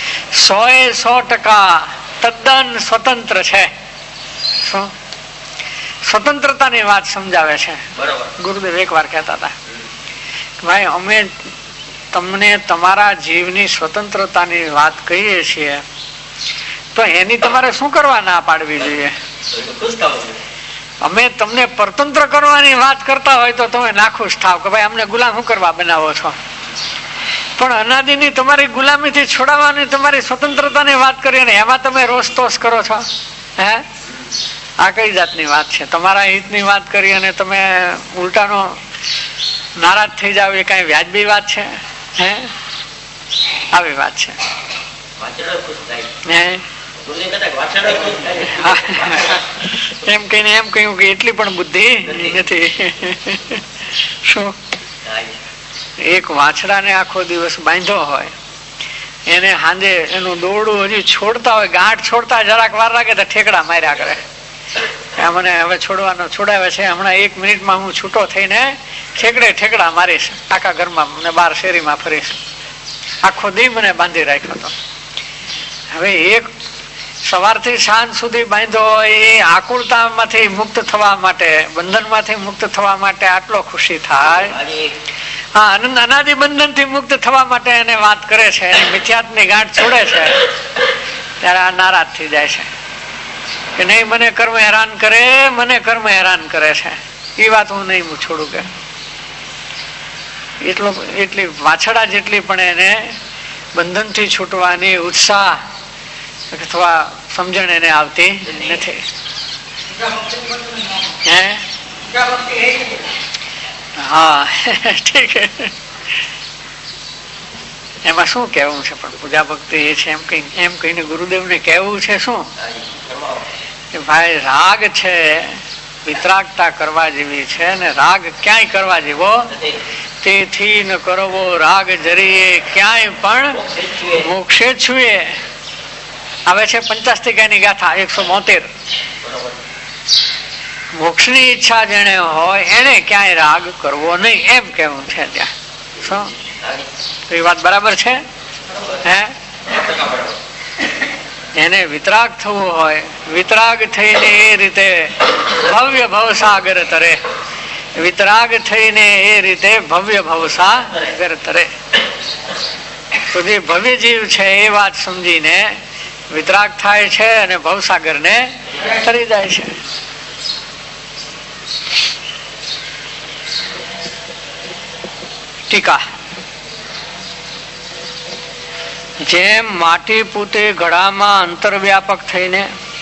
100% તદ્દન સ્વતંત્ર છે. શું સ્વતંત્રતાની વાત સમજાવે છે. ગુરુદેવ એક વાર કહેતા હતા, ભાઈ અમે તમને તમારા જીવની સ્વતંત્રતાની વાત કહીએ છીએ તો એની તમારે શું કરવા ના પાડવી જોઈએ? અમે તમને પરતંત્ર કરવાની વાત કરતા હોય તો તમે નાખુશ થાવ કે ભાઈ અમને ગુલામ શું કરવા બનાવો છો? પણ અનાદિની તમારી ગુલામીથી છોડાવવાની તમારી સ્વતંત્રતાની વાત કરી ને એમાં તમે રોષ તોષ કરો છો. આ કઈ જાતની વાત છે? તમારા હિતની વાત કરી અને તમે ઉલટાનો નારાજ થઈ જાવ એ કઈ વ્યાજબી વાત છે? આવી વાત છે. એમ કહીને એમ કહ્યું કે એટલી પણ બુદ્ધિ નથી. શું? એક વાછડાને આખો દિવસ બાંધ્યો હોય, એને સાંજે એનું દોરડું હજી છોડતા હોય, ગાંઠ છોડતા જરાક વાર લાગે તો ઠેકડા માર્યા કરે. મને હવે છોડાવે છે, હમણાં 1 મિનિટમાં હું છૂટો થઈને ઠેકડા મારીશ, આખા ઘરમાં મને બહાર શેરીમાં ફરીશ. આખો દી મને બાંધી રાખ્યો હતો. હવે એક સવારથી સાંજ સુધી બાંધ્યો હોય એ આકુળતામાંથી મુક્ત થવા માટે, બંધનમાંથી મુક્ત થવા માટે આટલો ખુશી થાય. હા, અનાદિ બંધન થી મુક્ત થવા માટે એને વાત કરે છે, મિથ્યાત્વની ગાંઠ છોડે છે ત્યારે આ નારાજ થઈ જાય છે કે નહીં મને કર્મ હેરાન કરે, મને કર્મ હેરાન કરે છે, એ વાત હું નહીં છોડું. કે એટલી વાછડા જેટલી પણ એને બંધન થી છૂટવાની ઉત્સાહ અથવા સમજણ એને આવતી નથી. હા ઠીક. એમાં શું કેવું છે? પણ પૂજા ભક્તિ એ છે એમ કહીને ગુરુદેવ ને કેવું છે શું કે ભાઈ રાગ છે, વિતરાગતા કરવા જેવી છે ને રાગ ક્યાંય કરવા જેવો તેથી ન કરવો રાગ જરીએ ક્યાંય પણ મોક્ષે છુએ. આવે છે પંચાસ્તિકાની ગાથા 172. મોક્ષની ઈચ્છા જેને હોય એને ક્યાંય રાગ કરવો નહીં એમ કેવું છે ત્યાં. શું એ વાત બરાબર છે? હે, એને વિતરાગ થવું હોય, વિતરાગ થઈને એ રીતે ભવ્ય ભવસાગર તરે, વિતરાગ થઈને એ રીતે ભવ્ય ભવસાગર તરે. તો જે ભવ્ય જીવ છે એ વાત સમજીને વિતરાગ થાય છે અને ભવસાગર ને તરી જાય છે. ટીકા. જેમ માટી પોતે ઘડામાં અંતરવ્યાપક થઈને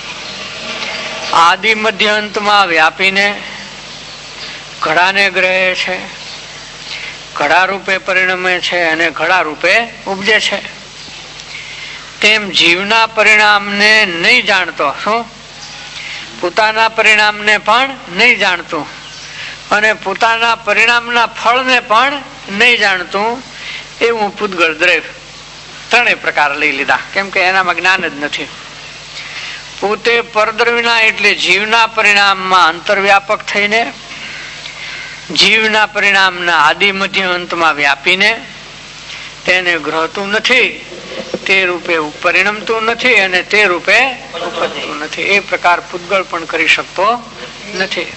આદિ મધ્ય અંતમાં વ્યાપીને ઘડાને ગ્રહે છે, ઘડા રૂપે પરિણમે છે અને ઘડા રૂપે ઉપજે છે, તેમ જીવના પરિણામને નહીં જાણતો, શું પોતાના પરિણામને પણ નહીં જાણતું અને પોતાના પરિણામના ફળને પણ નહીં જાણતું એવું પૂતગળ દ્રવ્ય ત્રણેય પ્રકાર લઈ લીધા, કેમ કે એનામાં જ્ઞાન જ નથી. પોતે પરદ્રવ્યના એટલે જીવના પરિણામમાં અંતરવ્યાપક થઈને જીવના પરિણામના આદિ મધ્ય અંતમાં વ્યાપીને તેને ગ્રહતું નથી, તે રૂપે પરિણમતું નથી અને તે રૂપે ઉપજતું નથી. એ પ્રકાર પૂતગળ પણ કરી શકતો નથી.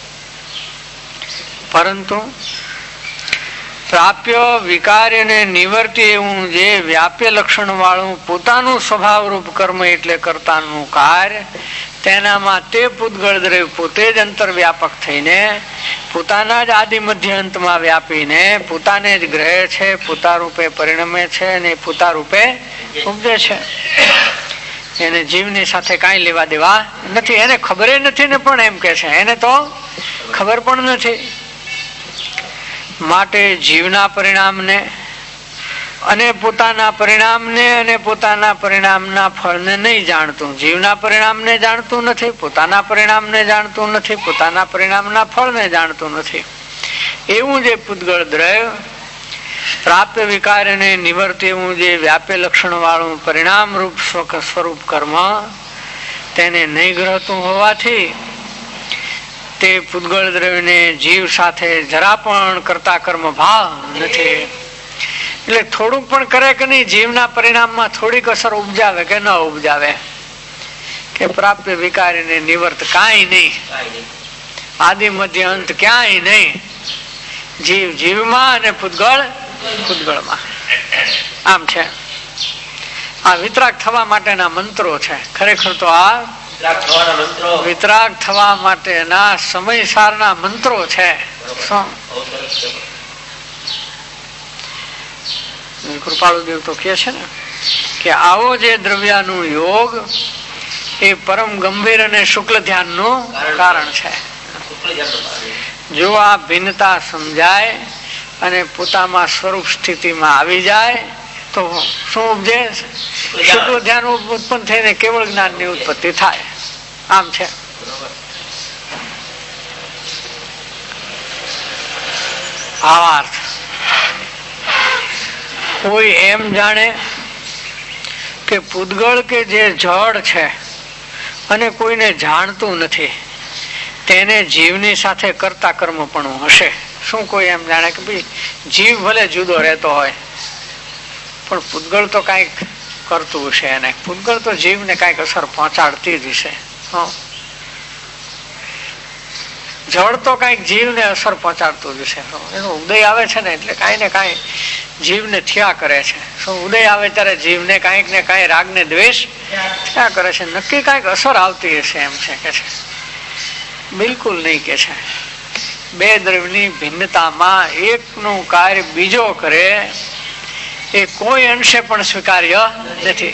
પરંતુ પ્રાપ્ય વિકાર્યને નિવર્તી એવું જે વ્યાપ્ય લક્ષણ વાળું પોતાનું સ્વભાવ રૂપ કર્મ એટલે કર્તાનું કાર્ય, તેનામાં તે પૂતગળ દ્રવ્ય પોતે જ અંતરવ્યાપક થઈને પોતાના જ આદિ મધ્ય અંતમાં વ્યાપીને પોતાને જ ગ્રહે છે, પોતા રૂપે પરિણમે છે અને પોતા રૂપે ઉપજે છે. એને જીવની સાથે કાંઈ લેવા દેવા નથી. એને ખબર નથી ને પણ એમ કે છે એને તો ખબર પણ નથી. માટે જીવના પરિણામને અને પોતાના પરિણામના ફળને નહીં જાણતું, જીવના પરિણામને જાણતું નથી, પોતાના પરિણામને જાણતું નથી, પોતાના પરિણામના ફળને જાણતું નથી. એવું જે પૂતગળ દ્રવ્ય પ્રાપ્ય વિકારને નિવર્તે એવું જે વ્યાપ્ય લક્ષણ વાળું પરિણામ રૂપ સ્વરૂપ કર્મ તેને નહીં ગ્રહતું હોવાથી તે પૂતગળ દ્રવ્યને જીવ સાથે જરા પણ કરતા કર્મ ભાવ નથી. એટલે થોડુંક પણ કરે કે નહીં, જીવના પરિણામમાં થોડીક અસર ઉપજાવે કે ન ઉપજાવે, કે પ્રાપ્ય વિકારીને નિવર્ત કાંઈ નહીં, આદિ મધ્ય અંત ક્યાંય નહીં, જીવ જીવમાં અને પૂતગળ પૂતગળમાં. આમ છે. આ વિતરાગ થવા માટેના મંત્રો છે. ખરેખર તો આ વિતરાગ થવા માટેના સમયસારના મંત્રો છે. કૃપાળુદેવ તો કહે છે ને કે આવો જે દ્રવ્યાનું યોગ એ પરમ ગંભીર અને શુક્લ ધ્યાનનું કારણ છે. જો આ ભિન્નતા સમજાય અને પોતામાં સ્વરૂપ સ્થિતિમાં આવી જાય તો શું ઉપજે? શુક્લ ધ્યાન ઉત્પન્ન થઈને કેવળ જ્ઞાનની ઉત્પત્તિ થાય. આમ છે. ભાવાર્થ. કોઈ એમ જાણે કે પૂતગળ કે જે જળ છે અને કોઈને જાણતું નથી તેને જીવની સાથે કરતા કર્મ પણ હશે. શું કોઈ એમ જાણે કે ભાઈ જીવ ભલે જુદો રહેતો હોય પણ પૂતગળ તો કઈક કરતું હશે, એને પૂતગળ તો જીવને કઈક અસર પહોંચાડતી જ હશે. જળ તો કઈક જીવને અસર પહોંચાડતું જ હશે. એનો ઉદય આવે છે ને એટલે કઈ ને કઈ જીવને થયા કરે છે. શું ઉદય આવે ત્યારે જીવને કઈક ને કઈ રાગ ને દ્વેષ થયા કરે છે. નક્કી કઈક અસર આવતી હશે એમ છે કે છે. બિલકુલ નહીં કે છે. બે દ્રવ્યની ભિન્નતામાં એકનું કાર્ય બીજો કરે એ કોઈ અંશે પણ સ્વીકાર્ય નથી.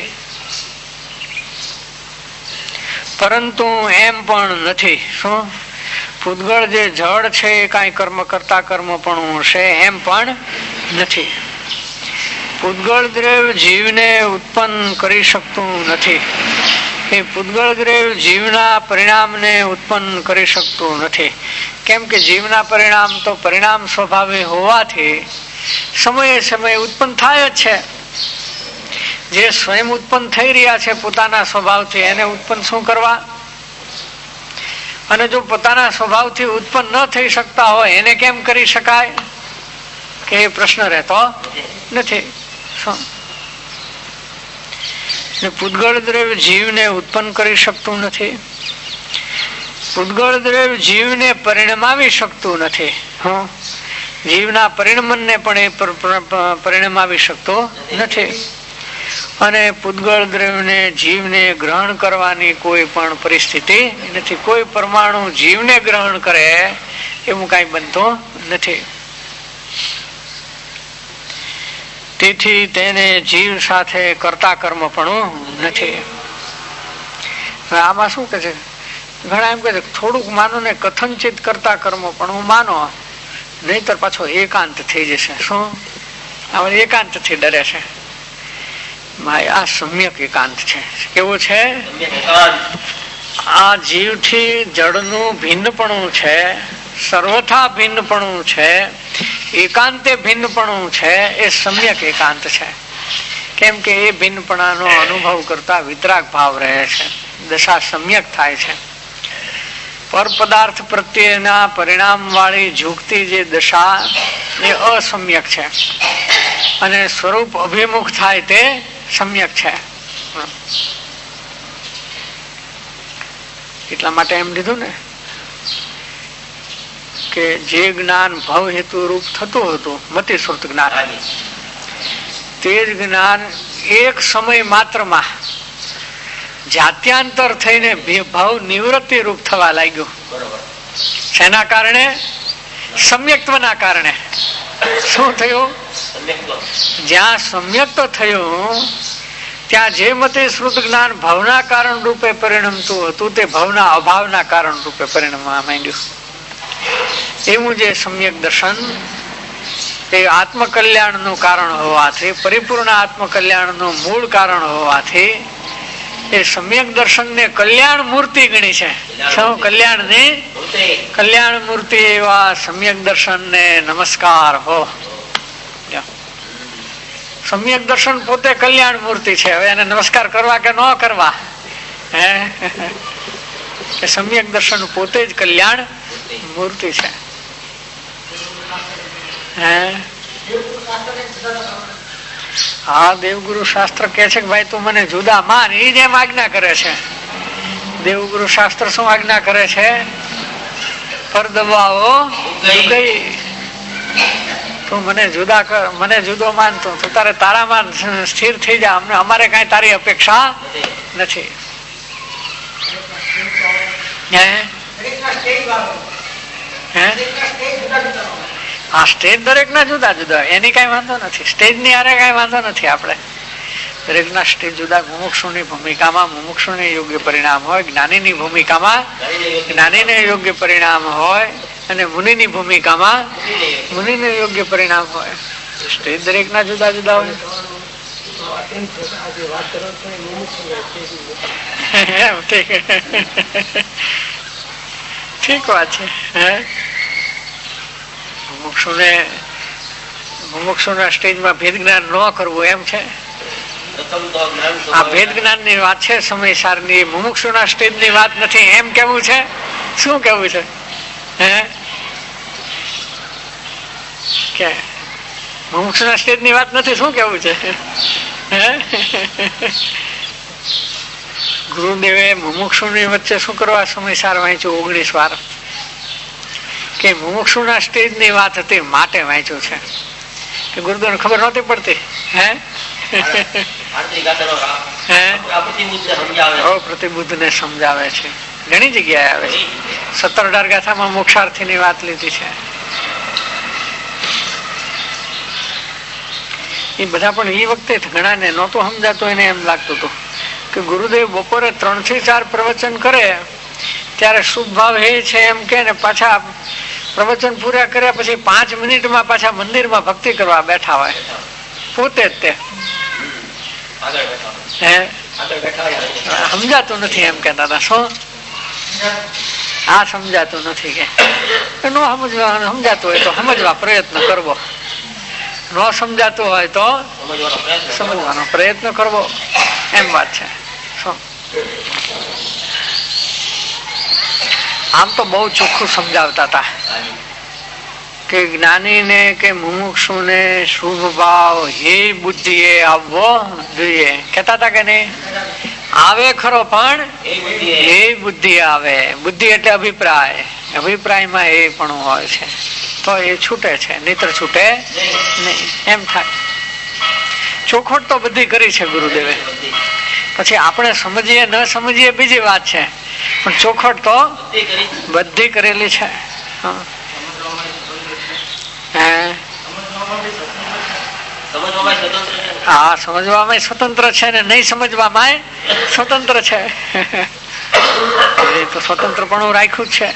પરંતુ એમ પણ નથી શું પૂતગળ જે જળ છે એ કઈ કર્મ કરતા કર્મ પણ હશે એમ પણ નથી. પૂતગળ દ્રવ્ય જીવને ઉત્પન્ન કરી શકતું નથી એ પૂતગળ દ્રવ્ય જીવના પરિણામને ઉત્પન્ન કરી શકતું નથી. કેમ કે જીવના પરિણામ તો પરિણામ સ્વભાવે હોવાથી સમયે સમયે ઉત્પન્ન થાય જ છે. જે સ્વયં ઉત્પન્ન થઈ રહ્યા છે પોતાના સ્વભાવથી, એને ઉત્પન્ન શું કરવા? અને જો પોતાના સ્વભાવથી ઉત્પન્ન ન થઈ શકતા હોય એને કેમ કરી શકાય? કે એ પ્રશ્ન રહેતો નથી. પૂતગળ દ્રવ્ય જીવને ઉત્પન્ન કરી શકતું નથી. પૂતગળ દ્રવ્ય જીવને પરિણમાવી શકતું નથી. જીવના પરિણમનને પણ એ પરિણમાવી શકતો નથી. અને પૂતગળ દ્રવ્યને જીવને ગ્રહણ કરવાની કોઈ પણ પરિસ્થિતિ નથી. કોઈ પરમાણુ જીવને ગ્રહણ કરે એવું કઈ બનતું નથી. તેથી તેને જીવ સાથે કરતા કર્મ પણ નથી. આમાં શું કે છે, ઘણા એમ કે છે થોડુંક માનો ને કથનચિત કરતા કર્મ પણ માનો, નહીતર પાછો એકાંત થઈ જશે. શું એકાંત થી ડરે છે? આ સમ્યક એકાંત છે. કેવું છે? આ જીવથી જળનું ભિન્નપણું છે, સર્વથા ભિન્નપણું છે, એકાંતે ભિન્નપણું છે. એ સમ્યક એકાંત છે. કેમ કે એ ભિન્નપણાનો અનુભવ કરતા વિતરાગ ભાવ રહે છે. દશા સમ્યક થાય છે. પર પદાર્થ પ્રત્યેના પરિણામ વાળી ઝૂકતી જે દશા એ અસમ્યક છે, અને સ્વરૂપ અભિમુખ થાય તે સમ્યક છે. એટલા માટે એમ લીધું ને કે જે જ્ઞાન ભવ હેતુ રૂપ થતું હતું મતિ શ્રુત જ્ઞાન, તે જ જ્ઞાન એક સમય માત્રમાં જાત્યાંતર થઈને ભાવ નિવૃત્તિ રૂપ થવા લાગ્યું. શેના કારણે? સમ્યક્ત્વના કારણે. શું થયું? જ્યાં સમ્યક્ત થયું ત્યાં જે મતે શ્રુત જ્ઞાન ભવના કારણ રૂપે પરિણમતું હતું તે ભવના અભાવના કારણ રૂપે પરિણમવા માંડ્યું. એવું જે સમ્યક દર્શન એ આત્મકલ્યાણ નું કારણ હોવાથી, પરિપૂર્ણ આત્મકલ્યાણનું મૂળ કારણ હોવાથી એ સમ્યક દર્શન ને કલ્યાણ મૂર્તિ ગણી છે. શું કલ્યાણ ની કલ્યાણ મૂર્તિ એવા સમ્યક દર્શન ને નમસ્કાર હો. સમ્યક દર્શન પોતે કલ્યાણ મૂર્તિ છે. હવે એને નમસ્કાર કરવા કે ન કરવા? હે, સમ્યક દર્શન પોતે જ કલ્યાણ મૂર્તિ છે. હા, દેવગુરુ શાસ્ત્ર કે છે કે ભાઈ તું મને જુદા માન, એ જ એમ આજ્ઞા કરે છે. દેવગુરુ શાસ્ત્ર શું આજ્ઞા કરે છે? પર દબાવો ગઈ, તું મને જુદા કર, મને જુદો માનતો, તું તારે તારામાં સ્થિર થઈ જા, અમને અમારે કઈ તારી અપેક્ષા નથી. હા, સ્ટેજ દરેક ના જુદા જુદા, એની કઈ વાંધો નથી. સ્ટેજ ની હારે કઈ વાંધો નથી. આપણે દરેક ના સ્ટેજ જુદા. મુમુક્ષુની ભૂમિકામાં મુમુક્ષુને યોગ્ય પરિણામ હોય, જ્ઞાનીની ભૂમિકામાં જ્ઞાનીને યોગ્ય પરિણામ હોય, અને મુનિની ભૂમિકામાં મુનિને યોગ્ય પરિણામ હોય. સ્ટેજ દરેક ના જુદા જુદા હોય. ઠીક વાત છે. મુમુક્ષુના સ્ટેજમાં ભેદ જ્ઞાન ન કરવું એમ છે. આ ભેદ જ્ઞાન ની વાત છે સમયસાર ની, મુમુક્ષુના સ્ટેજ ની વાત નથી એમ કેવું છે. શું કેવું છે? કે મુમુક્ષુના સ્ટેજ ની વાત નથી, શું કેવું છે? ગુરુદેવે મુમુક્ષુની વચ્ચે શું કરવા સમયસાર વાંચ્યું 19 વાર? કે મુમુક્ષુના સ્ટેજ ની વાત હતી માટે વાંચ્યું છે. કે ગુરુદેવને ખબર નહોતી પડતી? પ્રતિબુદ્ધ ને સમજાવે છે, ઘણી જગ્યાએ આવે છે. 17-18 ગાથામાં મોક્ષાર્થી ની વાત લીધી છે. એ બધા પણ એ વખતે ઘણા ને નહોતું સમજાતું. એને એમ લાગતું હતું કે ગુરુદેવ બપોરે 3 થી 4 પ્રવચન કરે ત્યારે શુભ ભાવ એ છે એમ કે ને પાછા પ્રવચન પૂરા કર્યા પછી 5 મિનિટમાં પાછા મંદિરમાં ભક્તિ કરવા બેઠા હોય પોતે જ તે. સમજાતું નથી એમ કેતા હતા. શું આ સમજાતું નથી કે ન સમજવા, સમજાતું હોય તો સમજવા પ્રયત્ન કરવો, ન સમજાતું હોય તો સમજવાનો પ્રયત્ન કરવો, એમ વાત છે. શું આમ તો બહુ ચોખ્ખું સમજાવતા હતા કે જ્ઞાની ને કે મુમુક્ષુ ને શુભ ભાવ એ બુદ્ધિ એ આવવો જોઈએ. કેતા હતા કે નહીં? આવે ખરો પણ એ બુદ્ધિ આવે. બુદ્ધિ એટલે અભિપ્રાય, અભિપ્રાયમાં એ પણ હોય છે તો એ છૂટે છે, નહીતર છૂટે નહીં. એમ થાય. ચોખવટ તો બધી કરી છે ગુરુદેવે. પછી આપણે સમજીએ ન સમજીએ બીજી વાત છે, પણ ચોખવટ તો બધી કરેલી છે. હા, સમજવામાં સ્વતંત્ર છે ને નહીં સમજવામાં સ્વતંત્ર છે. એ તો સ્વતંત્ર પણ રાખ્યું છે.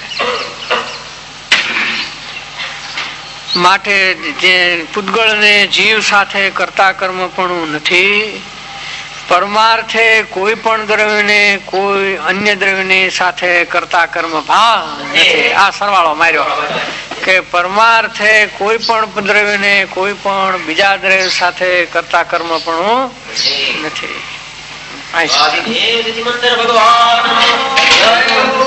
માટે જે પૂતગળ ને જીવ સાથે કરતા કર્મ પણ નથી. પરમાર્થે કોઈ પણ દ્રવ્યને કોઈ અન્ય દ્રવ્યની સાથે કરતા કર્મ ભાવ નથી. આ સરવાળો માર્યો કે પરમાર્થે કોઈ પણ દ્રવ્યને કોઈ પણ બીજા દ્રવ્ય સાથે કરતા કર્મ પણ નથી.